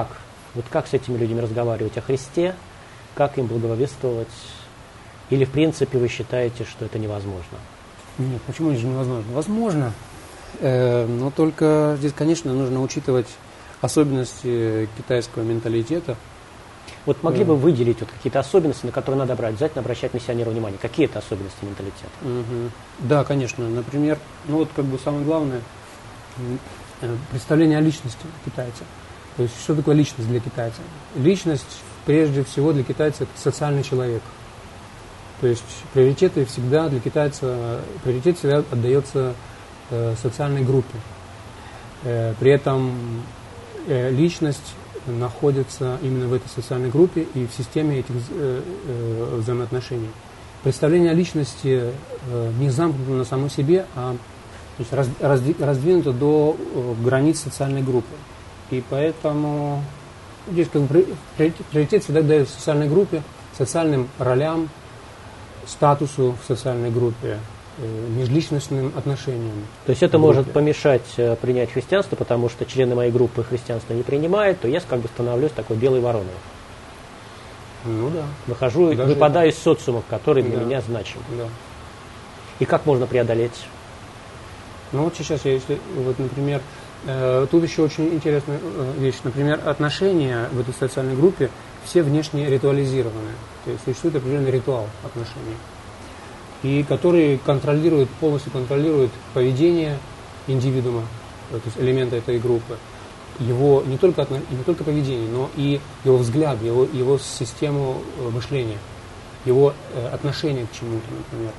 Вот как с этими людьми разговаривать о Христе, как им благовествовать? Или, в принципе, вы считаете, что это невозможно? Нет, почему же невозможно? Возможно, но только здесь, конечно, нужно учитывать особенности китайского менталитета. Вот могли бы выделить вот какие-то особенности, на которые надо обязательно обращать миссионеру внимание? Какие это особенности менталитета? Да, конечно. Например, самое главное, представление о личности китайца. То есть, что такое личность для китайца? Личность, прежде всего, для китайца – это социальный человек. То есть, приоритет всегда отдается социальной группе. При этом личность находится именно в этой социальной группе и в системе этих взаимоотношений. Представление о личности не замкнуто на самом себе, а раздвинуто до границ социальной группы. И поэтому здесь приоритет всегда дается социальной группе, социальным ролям, статусу в социальной группе, межличностным отношениям. То есть это может помешать принять христианство, потому что члены моей группы христианство не принимают, то я становлюсь такой белой вороной. Ну да. Выпадаю из социума, который для меня значим. Да. И как можно преодолеть? Ну вот сейчас например, тут еще очень интересная вещь. Например, отношения в этой социальной группе все внешне ритуализированы. То есть существует определенный ритуал отношений, и который полностью контролирует поведение индивидуума, то есть элемента этой группы, его не только поведение, но и его взгляд, его систему мышления, его отношение к чему-то, например.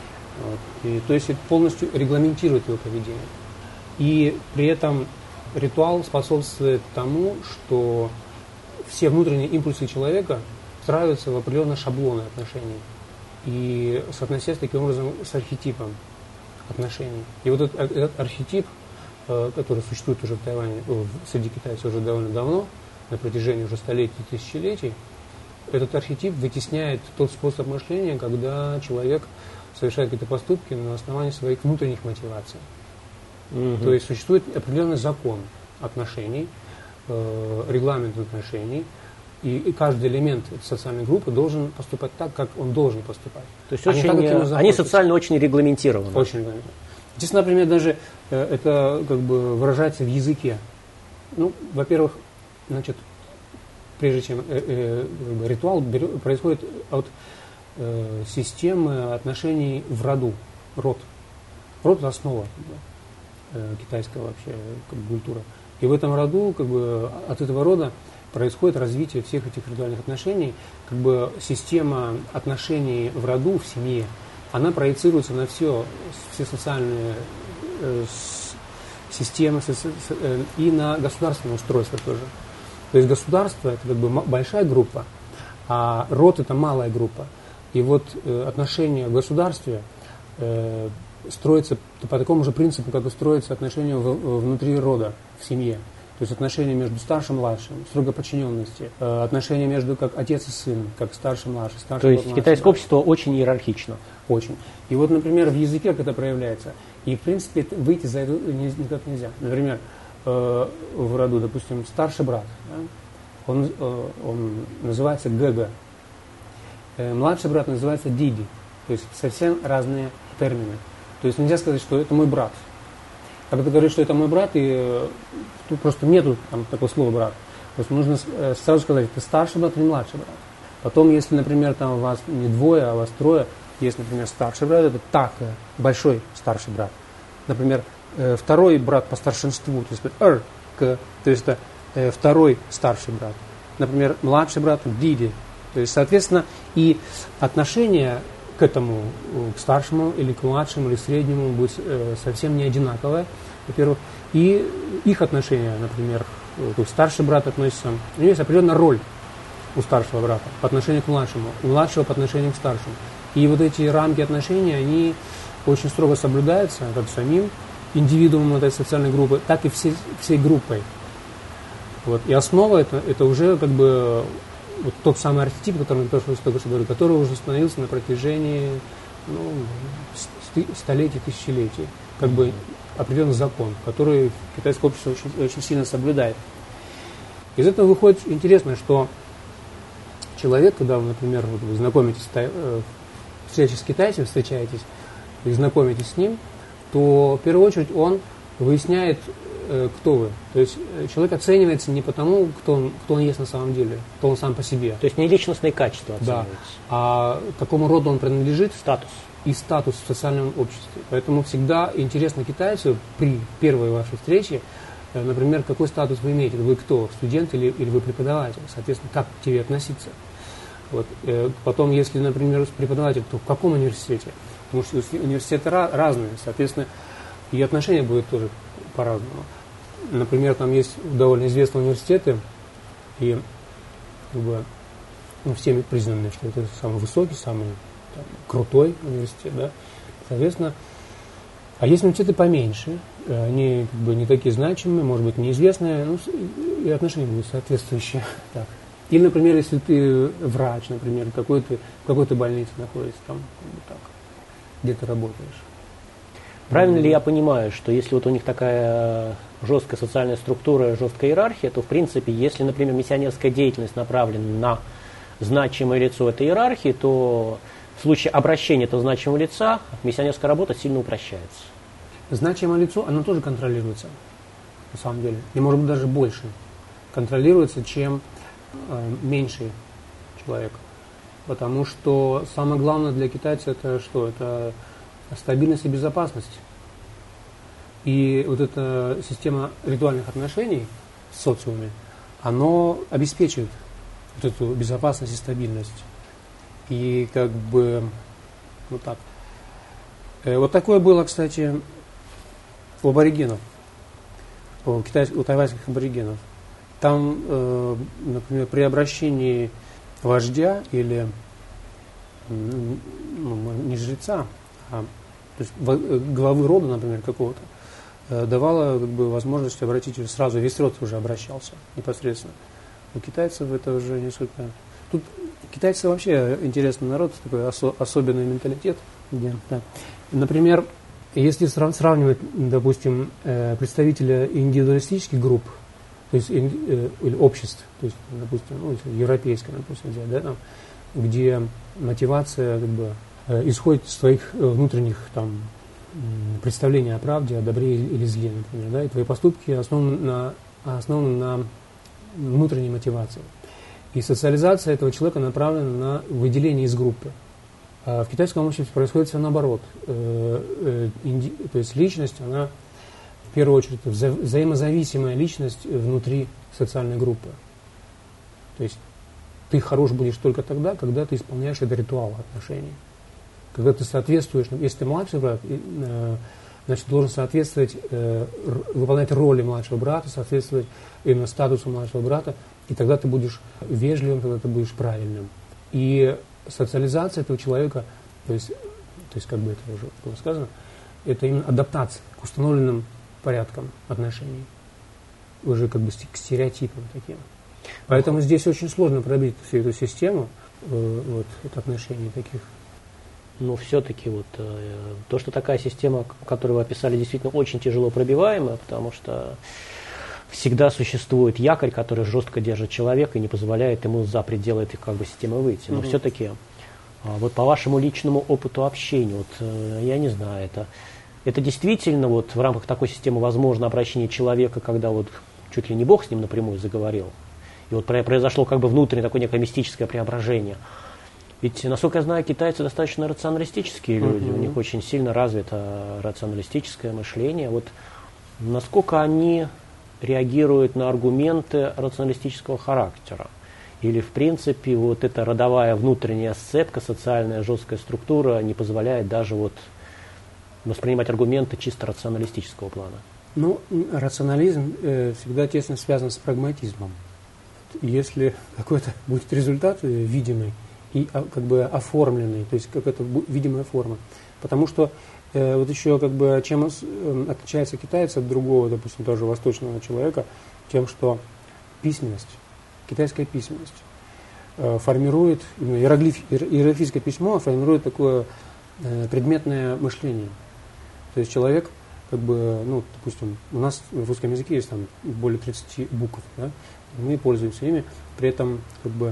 То есть это полностью регламентирует его поведение. И при этом ритуал способствует тому, что все внутренние импульсы человека встраиваются в определенные шаблоны отношений и соотносясь таким образом с архетипом отношений. И вот этот архетип, который существует уже в Тайване, среди китайцев уже довольно давно, на протяжении уже столетий, тысячелетий, этот архетип вытесняет тот способ мышления, когда человек совершает какие-то поступки на основании своих внутренних мотиваций. То есть существует определенный закон отношений, регламент отношений, и каждый элемент социальной группы должен поступать так, как он должен поступать. То есть они социально очень регламентированы. Очень регламентированы. Здесь, например, даже это выражается в языке. Ну, во-первых, прежде чем ритуал происходит от системы отношений в роду. Род. Род – это основа китайская вообще культура. И в этом роду, от этого рода происходит развитие всех этих ритуальных отношений. Система отношений в роду, в семье, она проецируется на все социальные системы и на государственное устройство тоже. То есть государство – это большая группа, а род – это малая группа. И вот отношения в государстве строятся по такому же принципу, как и строятся отношения внутри рода, в семье. То есть отношения между старшим и младшим, строго подчиненности, отношения между как отец и сын, как старший и младший. То есть китайское общество очень иерархично. Очень. И вот, например, в языке как это проявляется. И, в принципе, выйти за это никак нельзя. Например, в роду, допустим, старший брат, да, он называется ГГ. Младший брат называется Диди. То есть совсем разные термины. То есть нельзя сказать, что это мой брат. Когда ты говоришь, что это мой брат, и тут просто нету такого слова брат. То есть нужно сразу сказать, это старший брат или младший брат. Потом, если, например, там вас не двое, а вас трое, есть, например, старший брат, это так, большой старший брат. Например, второй брат по старшинству, то есть это второй старший брат. Например, младший брат Диди. То есть, соответственно, и отношение к этому, к старшему или к младшему или среднему будет совсем не одинаковое, во-первых. И их отношения, например, то есть старший брат относится, у него есть определенная роль у старшего брата по отношению к младшему, у младшего по отношению к старшему. И вот эти рамки отношений, они очень строго соблюдаются как самим индивидуумом этой социальной группы, так и всей группой. Вот. И основа это уже вот тот самый архетип, о котором я только что говорил, который уже установился на протяжении столетий, тысячелетий. Определенный закон, который китайское общество очень, очень сильно соблюдает. Из этого выходит интересно, что человек, когда вы, например, вы знакомитесь, встречаетесь с китайцем, встречаетесь и знакомитесь с ним, то в первую очередь он выясняет, кто вы. То есть человек оценивается не потому, кто он есть на самом деле, кто он сам по себе. То есть не личностные качества оцениваются. Да, а к какому роду он принадлежит. Статус. И статус в социальном обществе. Поэтому всегда интересно китайцу при первой вашей встрече, например, какой статус вы имеете. Вы кто? Студент или вы преподаватель? Соответственно, как к тебе относиться? Вот. Потом, если, например, преподаватель, то в каком университете? Потому что университеты разные, соответственно, и отношения будут тоже по-разному. Например, там есть довольно известные университеты, и как бы, всеми признаны, что это самый высокий, самый там крутой университет, да. Соответственно, а есть университеты поменьше, они как бы не такие значимые, может быть, неизвестные, ну, и отношения будут соответствующие. Так. Или, например, если ты врач, например, в какой-то больнице находишься, там, как бы так, где ты работаешь. Правильно ли я понимаю, что если вот у них такая жесткая социальная структура, жесткая иерархия, то, в принципе, если, например, миссионерская деятельность направлена на значимое лицо этой иерархии, то в случае обращения этого значимого лица миссионерская работа сильно упрощается? Значимое лицо, оно тоже контролируется, на самом деле. И, может быть, даже больше контролируется, чем меньший человек. Потому что самое главное для китайца это что? Это стабильность и безопасность. И вот эта система ритуальных отношений в социуме, оно обеспечивает вот эту безопасность и стабильность. И как бы вот так. Вот такое было, кстати, у аборигенов, у тайваньских аборигенов. Там, например, при обращении вождя или не жреца, то есть главы рода, например, какого-то, давала как бы возможность обратить сразу, весь род уже обращался непосредственно. У китайцев это уже несколько... Тут китайцы вообще интересный народ, такой особенный менталитет. Где, да. Например, если сравнивать, допустим, представителя индивидуалистических групп, то есть или обществ, то есть, допустим, европейское, допустим, взять, да, там, где мотивация как бы исходит из своих внутренних там представлений о правде, о добре или зле, например, да, и твои поступки основаны на внутренней мотивации. И социализация этого человека направлена на выделение из группы. А в китайском обществе происходит все наоборот. То есть личность, она в первую очередь взаимозависимая личность внутри социальной группы. То есть ты хорош будешь только тогда, когда ты исполняешь этот ритуал отношений. Когда ты соответствуешь, если ты младший брат, значит, ты должен соответствовать, выполнять роли младшего брата, соответствовать именно статусу младшего брата, и тогда ты будешь вежливым, тогда ты будешь правильным. И социализация этого человека, то есть как бы это уже было сказано, это именно адаптация к установленным порядкам отношений, уже как бы к стереотипам таким. Поэтому здесь очень сложно пробить всю эту систему вот, отношений таких. Но все-таки вот то, что такая система, которую вы описали, действительно очень тяжело пробиваемая, потому что всегда существует якорь, который жестко держит человека и не позволяет ему за пределы этой как бы системы выйти. Но все-таки вот по вашему личному опыту общения, вот я не знаю, это действительно вот в рамках такой системы возможно обращение человека, когда вот чуть ли не Бог с ним напрямую заговорил, и вот произошло как бы внутреннее такое некое мистическое преображение. Ведь, насколько я знаю, китайцы достаточно рационалистические люди, у них очень сильно развито рационалистическое мышление. Вот насколько они реагируют на аргументы рационалистического характера? Или, в принципе, вот эта родовая внутренняя сцепка, социальная жесткая структура не позволяет даже вот воспринимать аргументы чисто рационалистического плана? Ну, рационализм всегда тесно связан с прагматизмом. Если какой-то будет результат видимый, и как бы оформленный, то есть какая-то видимая форма. Потому что вот еще как бы чем отличается китаец от другого, допустим, тоже восточного человека, тем, что письменность, китайская письменность формирует, иероглифическое письмо формирует такое предметное мышление. То есть человек как бы, ну, допустим, у нас в русском языке есть там более 30 букв, да, мы пользуемся ими, при этом, как бы,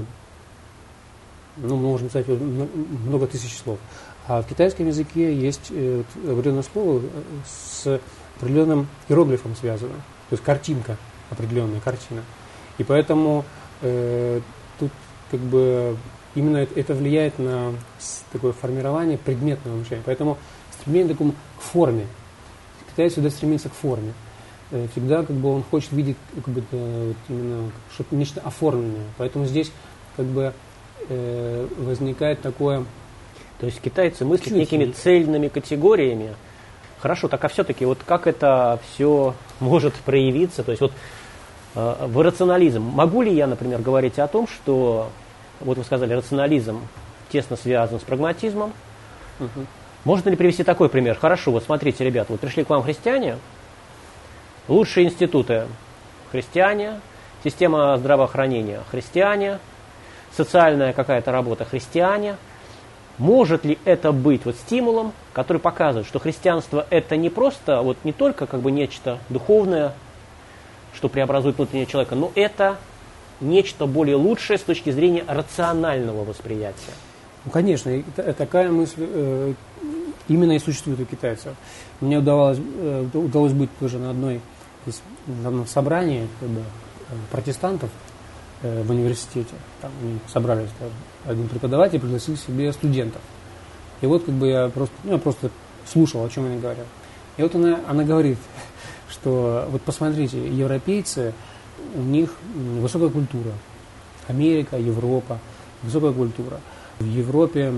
ну, мы можем написать много тысяч слов. А в китайском языке есть определенное слово с определенным иероглифом связано, то есть картинка, определенная картина. И поэтому тут как бы именно это влияет на такое формирование предметного мышления. Поэтому стремление такому к форме. Китай всегда стремится к форме. Всегда как бы он хочет видеть как бы, именно что-то, нечто оформленное. Поэтому здесь как бы возникает такое... То есть китайцы мыслят некими цельными категориями. Хорошо, так а все-таки вот как это все может проявиться? То есть вот в рационализм. Могу ли я, например, говорить о том, что, вот вы сказали, рационализм тесно связан с прагматизмом? Угу. Можно ли привести такой пример? Хорошо, вот смотрите, ребята, вот пришли к вам христиане, лучшие институты христиане, система здравоохранения христиане, социальная какая-то работа христиане. Может ли это быть вот стимулом, который показывает, что христианство это не просто, вот не только как бы нечто духовное, что преобразует внутреннего человека, но это нечто более лучшее с точки зрения рационального восприятия? Ну, конечно, такая мысль именно и существует у китайцев. Мне удалось быть тоже на одном собрании как бы, протестантов в университете. Там они собрались, один преподаватель пригласил себе студентов. И вот как бы я просто слушал, о чем они говорят. И вот она говорит, что вот посмотрите, европейцы, у них высокая культура. Америка, Европа, высокая культура. В Европе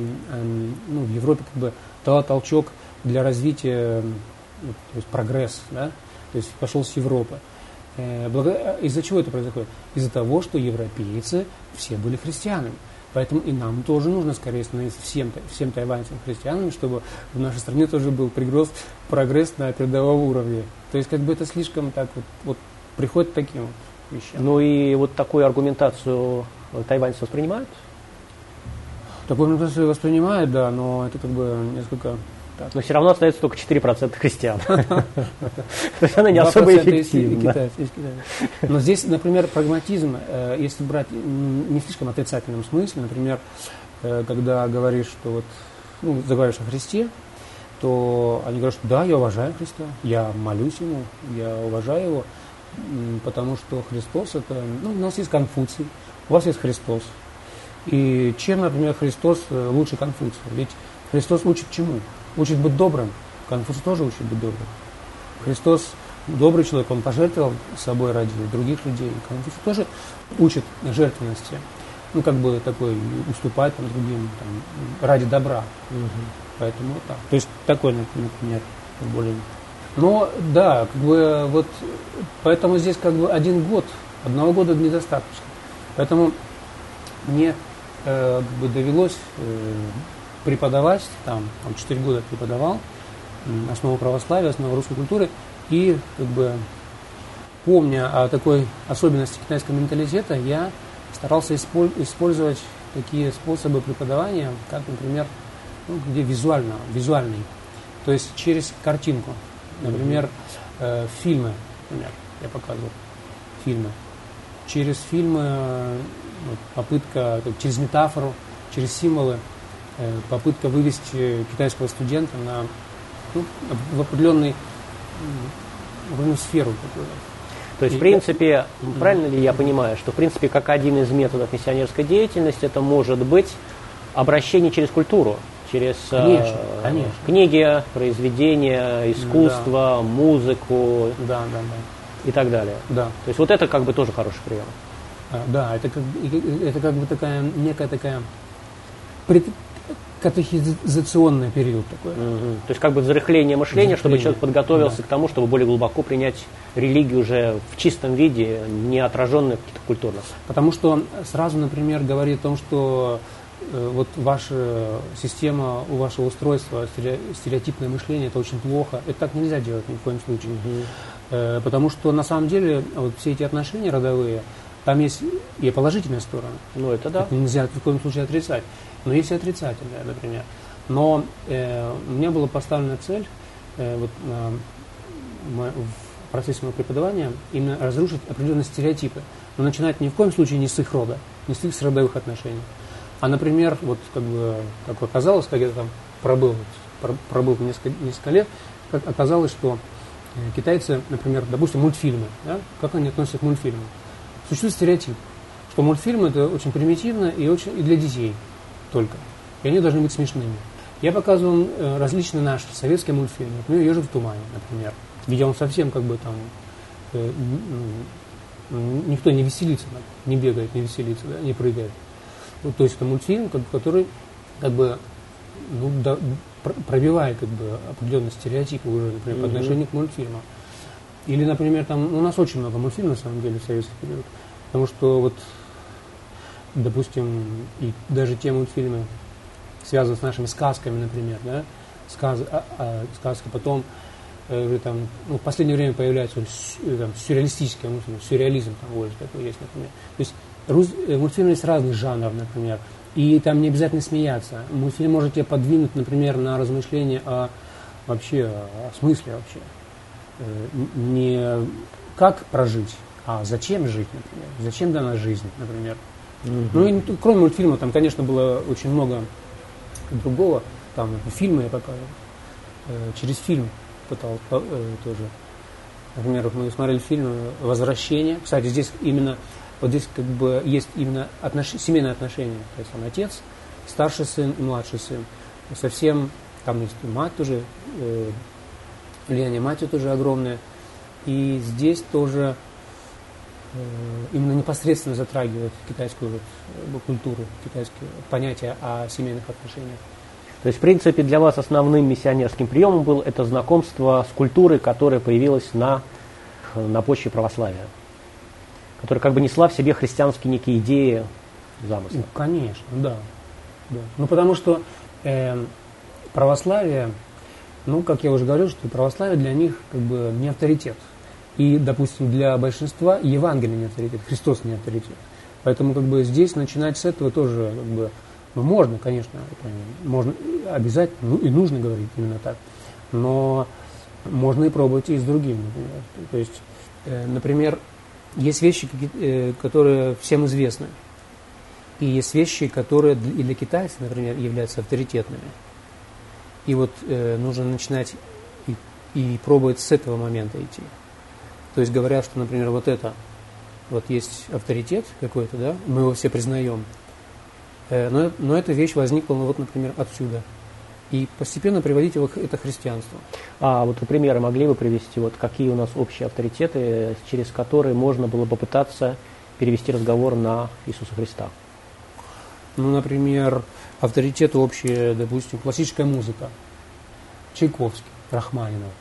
как бы дала толчок для развития, то есть прогресс, да? То есть пошел с Европы. Из-за чего это происходит? Из-за того, что европейцы все были христианами. Поэтому и нам тоже нужно скорее становиться всем тайваньцам христианами, чтобы в нашей стране тоже был прогресс на передовом уровне. То есть как бы это слишком так вот приходит к таким вот вещам. Ну и вот такую аргументацию тайваньцы воспринимают? Такую аргументацию воспринимают, да, но это как бы несколько... Так. Но все равно остается только 4% христиан. То есть она не особо эффективна. Но здесь, например, прагматизм, если брать не в слишком отрицательном смысле, например, когда говоришь, что вот, заговариваешь о Христе, то они говорят, что да, я уважаю Христа, я молюсь Ему, я уважаю Его, потому что Христос это... Ну, у нас есть Конфуций, у вас есть Христос. И чем, например, Христос лучше Конфуция? Ведь Христос учит чему? Учит быть добрым. Конфуций тоже учит быть добрым. Христос добрый человек, он пожертвовал собой ради других людей. Конфуций тоже учит жертвенности. Ну, как бы такой, уступать там, другим там, ради добра. Поэтому вот так. То есть такой, например, более... Но, да, как бы вот, поэтому здесь как бы одного года недостаточно. Поэтому мне довелось преподавать, там 4 года преподавал основу православия, основу русской культуры, и как бы помня о такой особенности китайского менталитета, я старался использовать такие способы преподавания, как, например, где визуальный, то есть через картинку. Например, фильмы, например, я показывал фильмы. Через фильмы попытка, через метафору, через символы, попытка вывести китайского студента в определенную сферу. То есть, в принципе, правильно ли я понимаю, что, в принципе, как один из методов миссионерской деятельности, это может быть обращение через культуру, через конечно. книги, произведения, искусство, музыку и так далее. Да. То есть, вот это как бы тоже хороший прием. Да, это как бы такая некая такая катехизационный период такой. То есть как бы взрыхление мышления, чтобы человек подготовился к тому, чтобы более глубоко принять религию уже в чистом виде, не отраженную каких-то культурных. Потому что сразу, например, говорит о том, что вот ваша система, у вашего устройства стереотипное мышление, это очень плохо. Это так нельзя делать ни в коем случае. Потому что на самом деле вот все эти отношения родовые, там есть и положительная сторона. Ну, это да. Это нельзя ни в коем случае отрицать. Но есть и отрицательная, например. Но у меня была поставлена цель в процессе моего преподавания именно разрушить определенные стереотипы. Но начинать ни в коем случае не с их рода, не с их родовых отношений. А, например, вот как оказалось, как я там пробыл несколько лет, как оказалось, что китайцы, например, допустим, мультфильмы, да, как они относятся к мультфильмам? Существует стереотип, что мультфильмы это очень примитивно и для детей только. И они должны быть смешными. Я показывал различные наши советские мультфильмы, например, «Ежик в тумане», например, где он совсем никто не веселится, не бегает, не веселится, да, не прыгает. Вот, то есть это мультфильм, который пробивает определенные стереотипы уже, например, по отношению к мультфильмам. Или, например, у нас очень много мультфильмов, на самом деле, в советский период. Потому что, допустим, и даже те мультфильмы, связанные с нашими сказками, например, да, сказка, потом в последнее время появляется сюрреалистический мультфильм, сюрреализм больше такой есть, например. То есть мультфильмы есть разных жанров, например, и там не обязательно смеяться. Мультфильм может тебя подвинуть, например, на размышления о смысле вообще. Не как прожить, а зачем жить, например. Зачем дана жизнь, например. Ну и кроме мультфильма, там, конечно, было очень много другого. Там фильмы я показывал. Через фильм пытался тоже. Например, мы смотрели фильм «Возвращение». Кстати, здесь именно есть именно семейные отношения. То есть отец, старший сын и младший сын. Совсем там есть мать тоже, влияние матери тоже огромное. И здесь тоже именно непосредственно затрагивает китайскую культуру, китайские понятия о семейных отношениях. То есть, в принципе, для вас основным миссионерским приемом был это знакомство с культурой, которая появилась на почве православия, которая несла в себе христианские некие идеи, замыслы. Ну, конечно, да. Ну, потому что православие, как я уже говорил, что православие для них не авторитет. И, допустим, для большинства Евангелие не авторитет, Христос не авторитет. Поэтому здесь начинать с этого тоже можно, конечно, можно обязательно, и нужно говорить именно так. Но можно и пробовать и с другим, например. То есть, например, есть вещи, которые всем известны. И есть вещи, которые и для китайцев, например, являются авторитетными. И нужно начинать и пробовать с этого момента идти. То есть говорят, что, например, есть авторитет какой-то, да, мы его все признаем, но эта вещь возникла, например, отсюда. И постепенно приводить это христианство. А вы примеры могли бы привести, какие у нас общие авторитеты, через которые можно было попытаться перевести разговор на Иисуса Христа? Например, авторитеты общие, допустим, классическая музыка. Чайковский, Рахманинов.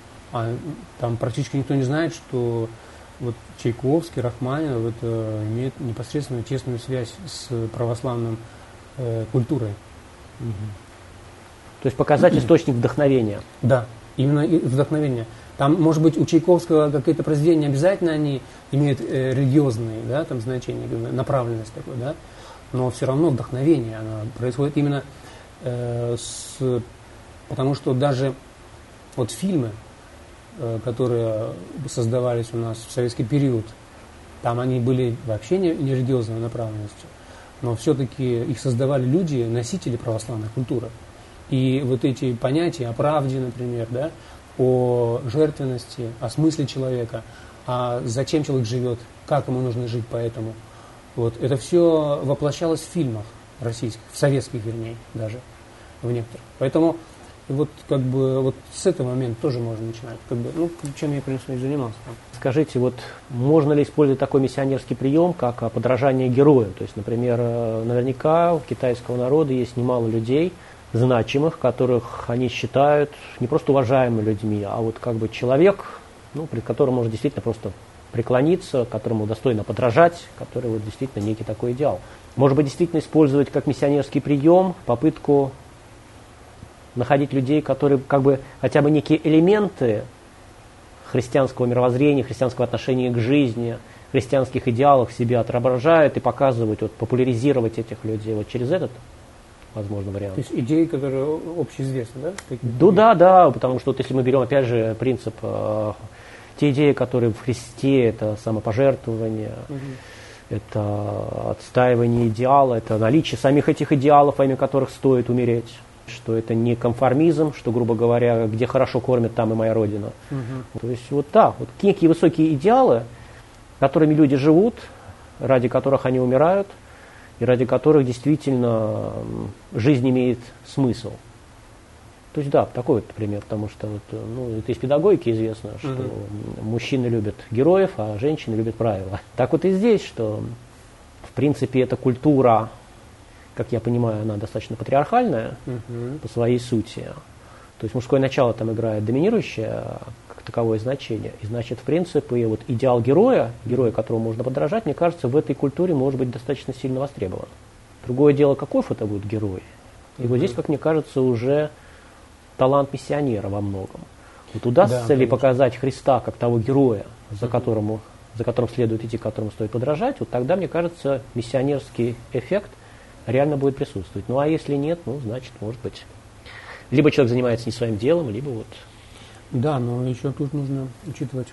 Там практически никто не знает, что Чайковский, Рахманинов имеют непосредственную тесную связь с православной культурой. То есть показать источник вдохновения. Да, именно вдохновение. Там, может быть, у Чайковского какие-то произведения обязательно они имеют религиозные, да, значение, направленность такой, да, но все равно вдохновение оно происходит именно потому что даже фильмы, которые создавались у нас в советский период, там они были вообще не религиозной направленностью, но все-таки их создавали люди, носители православной культуры. И эти понятия о правде, например, да, о жертвенности, о смысле человека, зачем человек живет, как ему нужно жить поэтому, это все воплощалось в фильмах российских, в советских, вернее, даже в некоторых. Поэтому с этого момента тоже можно начинать. Чем я, в принципе, и занимался. Скажите, можно ли использовать такой миссионерский прием, как подражание герою? То есть, например, наверняка у китайского народа есть немало людей, значимых, которых они считают не просто уважаемыми людьми, а человек, пред которым можно действительно просто преклониться, которому достойно подражать, который действительно некий такой идеал. Может быть, действительно использовать как миссионерский прием попытку находить людей, которые хотя бы некие элементы христианского мировоззрения, христианского отношения к жизни, христианских идеалов в себе отображают и показывают, популяризировать этих людей через этот возможно, вариант. То есть идеи, которые общеизвестны, да? Ну да, потому что вот если мы берем, опять же, принцип, те идеи, которые в Христе, это самопожертвование, это отстаивание идеала, это наличие самих этих идеалов, во имя которых стоит умереть, что это не конформизм, что, грубо говоря, где хорошо кормят, там и моя родина. То есть вот так, вот некие высокие идеалы, которыми люди живут, ради которых они умирают, и ради которых действительно жизнь имеет смысл. То есть да, такой вот пример, потому что вот, это из педагогики известно, что мужчины любят героев, а женщины любят правила. Так вот и здесь, что в принципе эта культура, как я понимаю, она достаточно патриархальная по своей сути. То есть мужское начало там играет доминирующее как таковое значение. И значит, в принципе, вот идеал героя, которому можно подражать, мне кажется, в этой культуре может быть достаточно сильно востребован. Другое дело, какой это будет герой. И вот здесь, как мне кажется, уже талант миссионера во многом. Вот удастся ли показать Христа как того героя, за которым следует идти, которому стоит подражать, вот тогда, мне кажется, миссионерский эффект реально будет присутствовать. Ну а если нет, значит, может быть, либо человек занимается не своим делом, либо вот... Да, но еще тут нужно учитывать,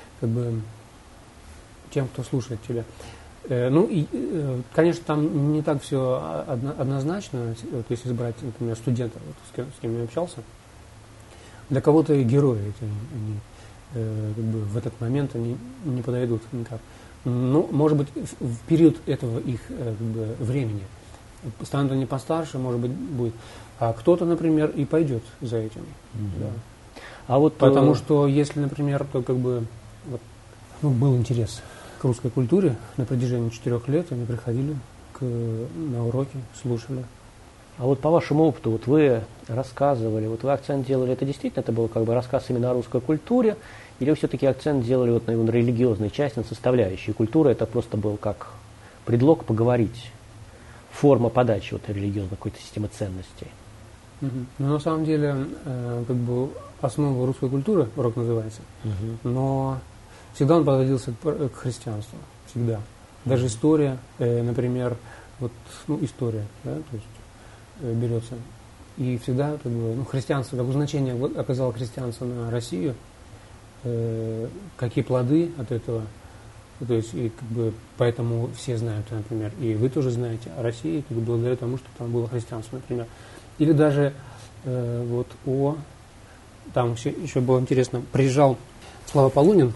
тем, кто слушает тебя. Конечно, там не так все однозначно, вот если брать, например, студента, с кем я общался, для кого-то и герои они в этот момент они не подойдут никак. Ну, может быть, в период этого их времени. Станут они постарше, может быть, будет. А кто-то, например, и пойдет за этим. Да. А вот, потому что, если, например, то был интерес к русской культуре на протяжении 4 лет, они приходили на уроки, слушали. А вот по вашему опыту, вот вы рассказывали, вот вы акцент делали, это действительно был рассказ именно о русской культуре, или вы все-таки акцент делали вот на религиозной части, на составляющей культуры, это просто был как предлог поговорить, форма подачи религиозной какой-то системы ценностей? Ну, на самом деле, основа русской культуры, урок называется, но всегда он подводился к христианству, всегда. Даже история, например, история, да, то есть берется. И всегда, христианство, какое значение оказало христианство на Россию, какие плоды от этого, то есть, и поэтому все знают, например, и вы тоже знаете о России, благодаря тому, что там было христианство, например. Или даже там еще было интересно, приезжал Слава Полунин,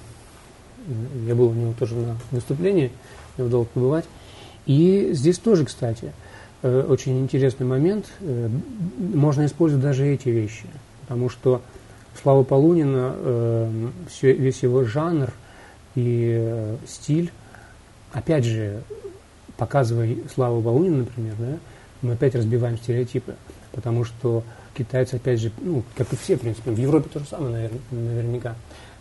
я был у него тоже на выступлении, мне удалось побывать. И здесь тоже, кстати, очень интересный момент, можно использовать даже эти вещи, потому что Слава Полунина, весь его жанр и стиль, опять же, показывая Славу Полунина, например, да, мы опять разбиваем стереотипы, потому что китайцы, опять же, как и все, в принципе, в Европе то же самое, наверняка,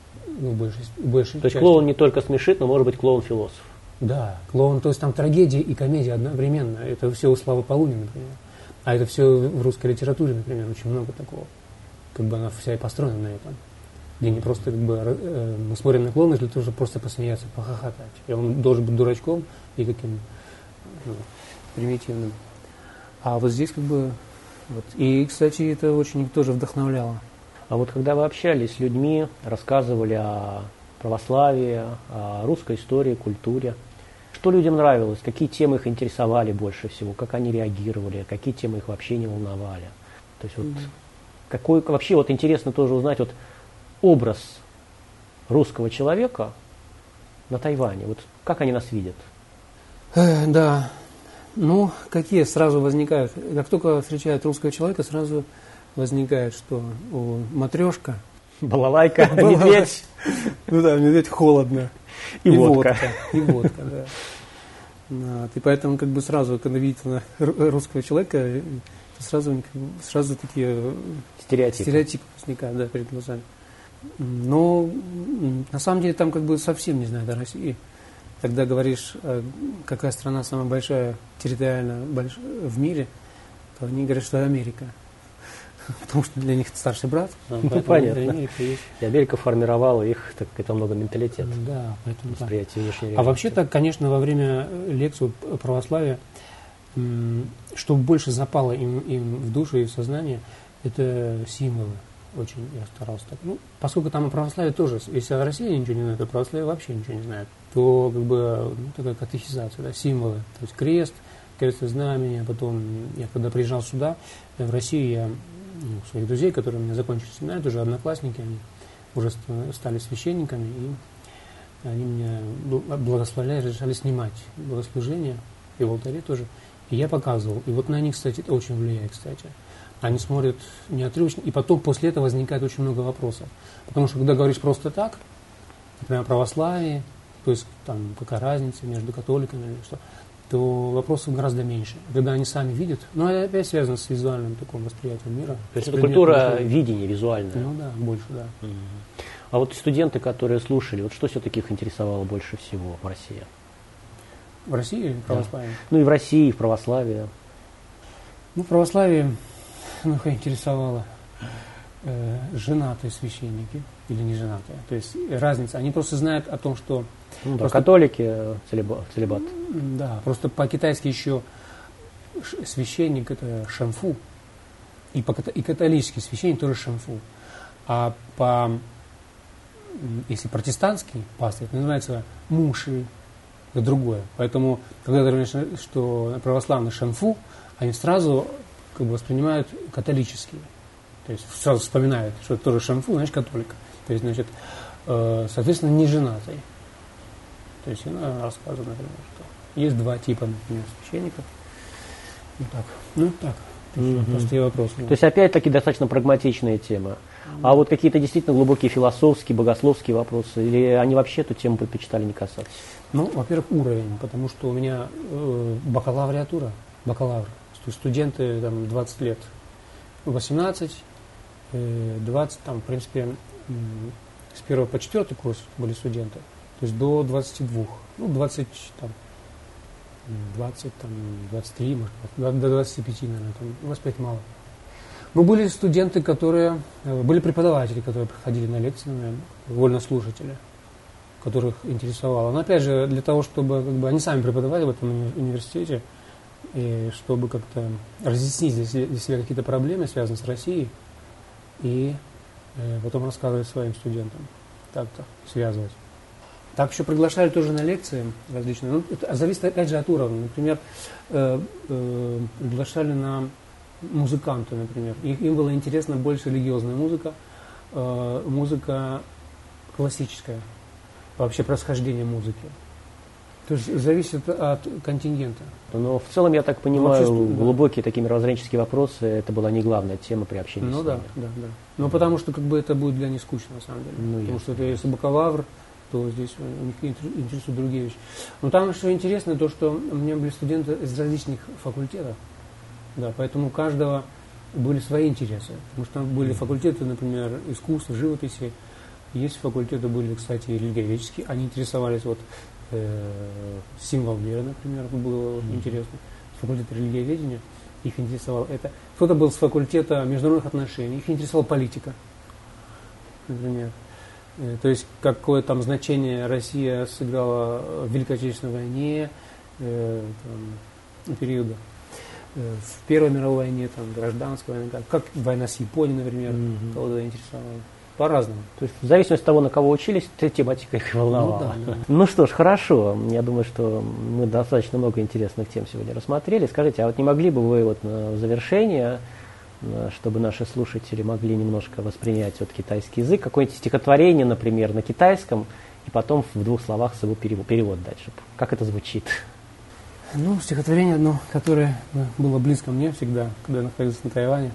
большей То есть клоун не только смешит, но может быть клоун-философ. Да, клоун, то есть там трагедия и комедия одновременно. Это все у Славы Полунина, например. А это все в русской литературе, например, очень много такого. Она вся и построена на этом. Где не просто мы смотрим на клоуна, для того, чтобы просто посмеяться, похохотать. И он должен быть дурачком и таким примитивным. А вот здесь И, кстати, это очень тоже вдохновляло. А вот когда вы общались с людьми, рассказывали о православии, о русской истории, культуре, что людям нравилось, какие темы их интересовали больше всего, как они реагировали, какие темы их вообще не волновали. То есть какой вообще интересно тоже узнать образ русского человека на Тайване, как они нас видят? Да, какие сразу возникают, как только встречают русского человека, сразу возникает, что матрешка, балалайка, медведь. Медведь холодно. И водка. И водка, да. И поэтому сразу, когда видит русского человека, сразу такие стереотипы возникают, перед глазами. Но на самом деле там совсем не знают о России. Когда говоришь, какая страна самая большая территориально в мире, то они говорят, что Америка. Потому что для них это старший брат. Понятно. И Америка формировала их, это много менталитет. Да, поэтому восприятие внешней реальности. А вообще-то, конечно, во время лекции православия что больше запало им в душу и в сознание, это символы. Очень я старался так. Ну, поскольку там и православие тоже, если о России ничего не знает, то православие вообще ничего не знает, то как бы такая катехизация, да, символы. То есть крест, крестное знамение. Потом я когда приезжал сюда, в Россию, я своих друзей, которые у меня закончили семинар, тоже одноклассники, они уже стали священниками, и они меня благословляли, разрешали снимать богослужения, и в алтаре тоже. И я показывал. И вот на них, кстати, это очень влияет, кстати. Они смотрят неотрывочно, и потом после этого возникает очень много вопросов. Потому что когда говоришь просто так, например, о православии, то есть там какая разница между католиками или что, то вопросов гораздо меньше. Когда они сами видят, но это опять связано с визуальным таким восприятием мира. То есть это культура видения визуальная. Ну да, больше, да. А вот студенты, которые слушали, вот что все-таки их интересовало больше всего в России? В России или в православии? Да. Ну и в России, и в православии. Ну, в православии их интересовало женатые священники или не женатые. То есть разница. Они просто знают о том, что... Ну, да, просто, католики, целибат. Да, просто по-китайски еще священник это шанфу. И католический священник тоже шанфу. А если протестантский пастырь, это называется муши. Это другое. Поэтому, когда ты говоришь, что православный шанфу, они сразу как бы воспринимают католические. То есть сразу вспоминают, что это тоже шанфу, значит католик. То есть, значит, соответственно, не женатый. То есть она рассказывает, например, что есть два типа, например, священников. Ну так. Простые вопросы. То есть опять-таки достаточно прагматичная тема. А вот какие-то действительно глубокие философские, богословские вопросы, или они вообще эту тему предпочитали не касаться? Ну, во-первых, уровень, потому что у меня бакалавр. То есть студенты там 20 лет, 18, 20, там, в принципе, с 1 по 4 курс были студенты, то есть до 22, ну, 20, там, 20, там, 23, может, до 25, наверное, там, 25 мало. Но были студенты, были преподаватели, которые приходили на лекции, наверное, вольнослушатели, которых интересовало. Но опять же, для того, чтобы как бы, они сами преподавали в этом университете, и чтобы как-то разъяснить для себя какие-то проблемы, связанные с Россией, и потом рассказывать своим студентам, так-то связывать. Так еще приглашали тоже на лекции различные. Ну, это зависит опять же от уровня. Например, приглашали на музыканты, например. Им было интересно больше религиозная музыка, музыка классическая, вообще происхождение музыки. То есть зависит от контингента. Но в целом, я так понимаю, глубокие такие мировоззренческие вопросы, это была не главная тема при общении с ними. Да. Но потому что как бы это будет для них скучно, на самом деле. Потому что это если бакалавр, то здесь у них интересуют другие вещи. Но там что интересно, то что у меня были студенты из различных факультетов. Да, поэтому у каждого были свои интересы. Потому что там были факультеты, например, искусства, живописи. Есть факультеты были, кстати, религиоведческие. Они интересовались символ веры, например, было интересно. Факультет религиоведения, их интересовало это. Кто-то был с факультета международных отношений, их интересовала политика, например. То есть, какое там значение Россия сыграла в Великой Отечественной войне, периода. В Первой мировой войне, там, гражданской войне, как война с Японией, например, кого-то интересовала. По-разному. То есть в зависимости от того, на кого учились, эта тематика их волновала. Ну что ж, хорошо. Я думаю, что мы достаточно много интересных тем сегодня рассмотрели. Скажите, а вот не могли бы вы вот в завершение, чтобы наши слушатели могли немножко воспринять вот китайский язык, какое-нибудь стихотворение, например, на китайском, и потом в 2 словах его перевод дать, чтобы... Как это звучит? Ну, стихотворение одно, которое было близко мне всегда, когда я находился на Тайване.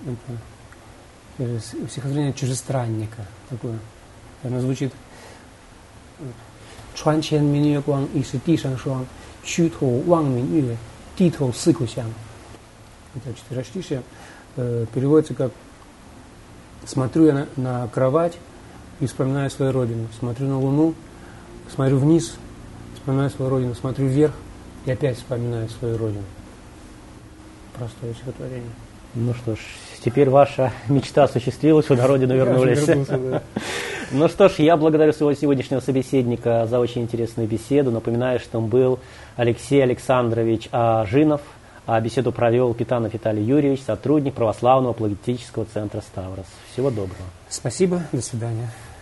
Это стихотворение чужестранника. Такое. Оно звучит: «Чуан чен мин юэ гуан, и си ди шан шуан, xu tou ван мин юэ, ди tou си ку сян». Это четверостишие. Переводится как: смотрю я на кровать и вспоминаю свою родину. Смотрю на луну, смотрю вниз, вспоминаю свою родину. Смотрю вверх и опять вспоминаю свою родину. Простое стихотворение. Ну что ж, теперь ваша мечта осуществилась, вы на родину вернулись. Ну что ж, я благодарю своего сегодняшнего собеседника за очень интересную беседу. Напоминаю, что он был Алексей Александрович Ажинов, А беседу провел Питанов Виталий Юрьевич, сотрудник православного апологетического центра «Ставрос». Всего доброго. Спасибо, до свидания.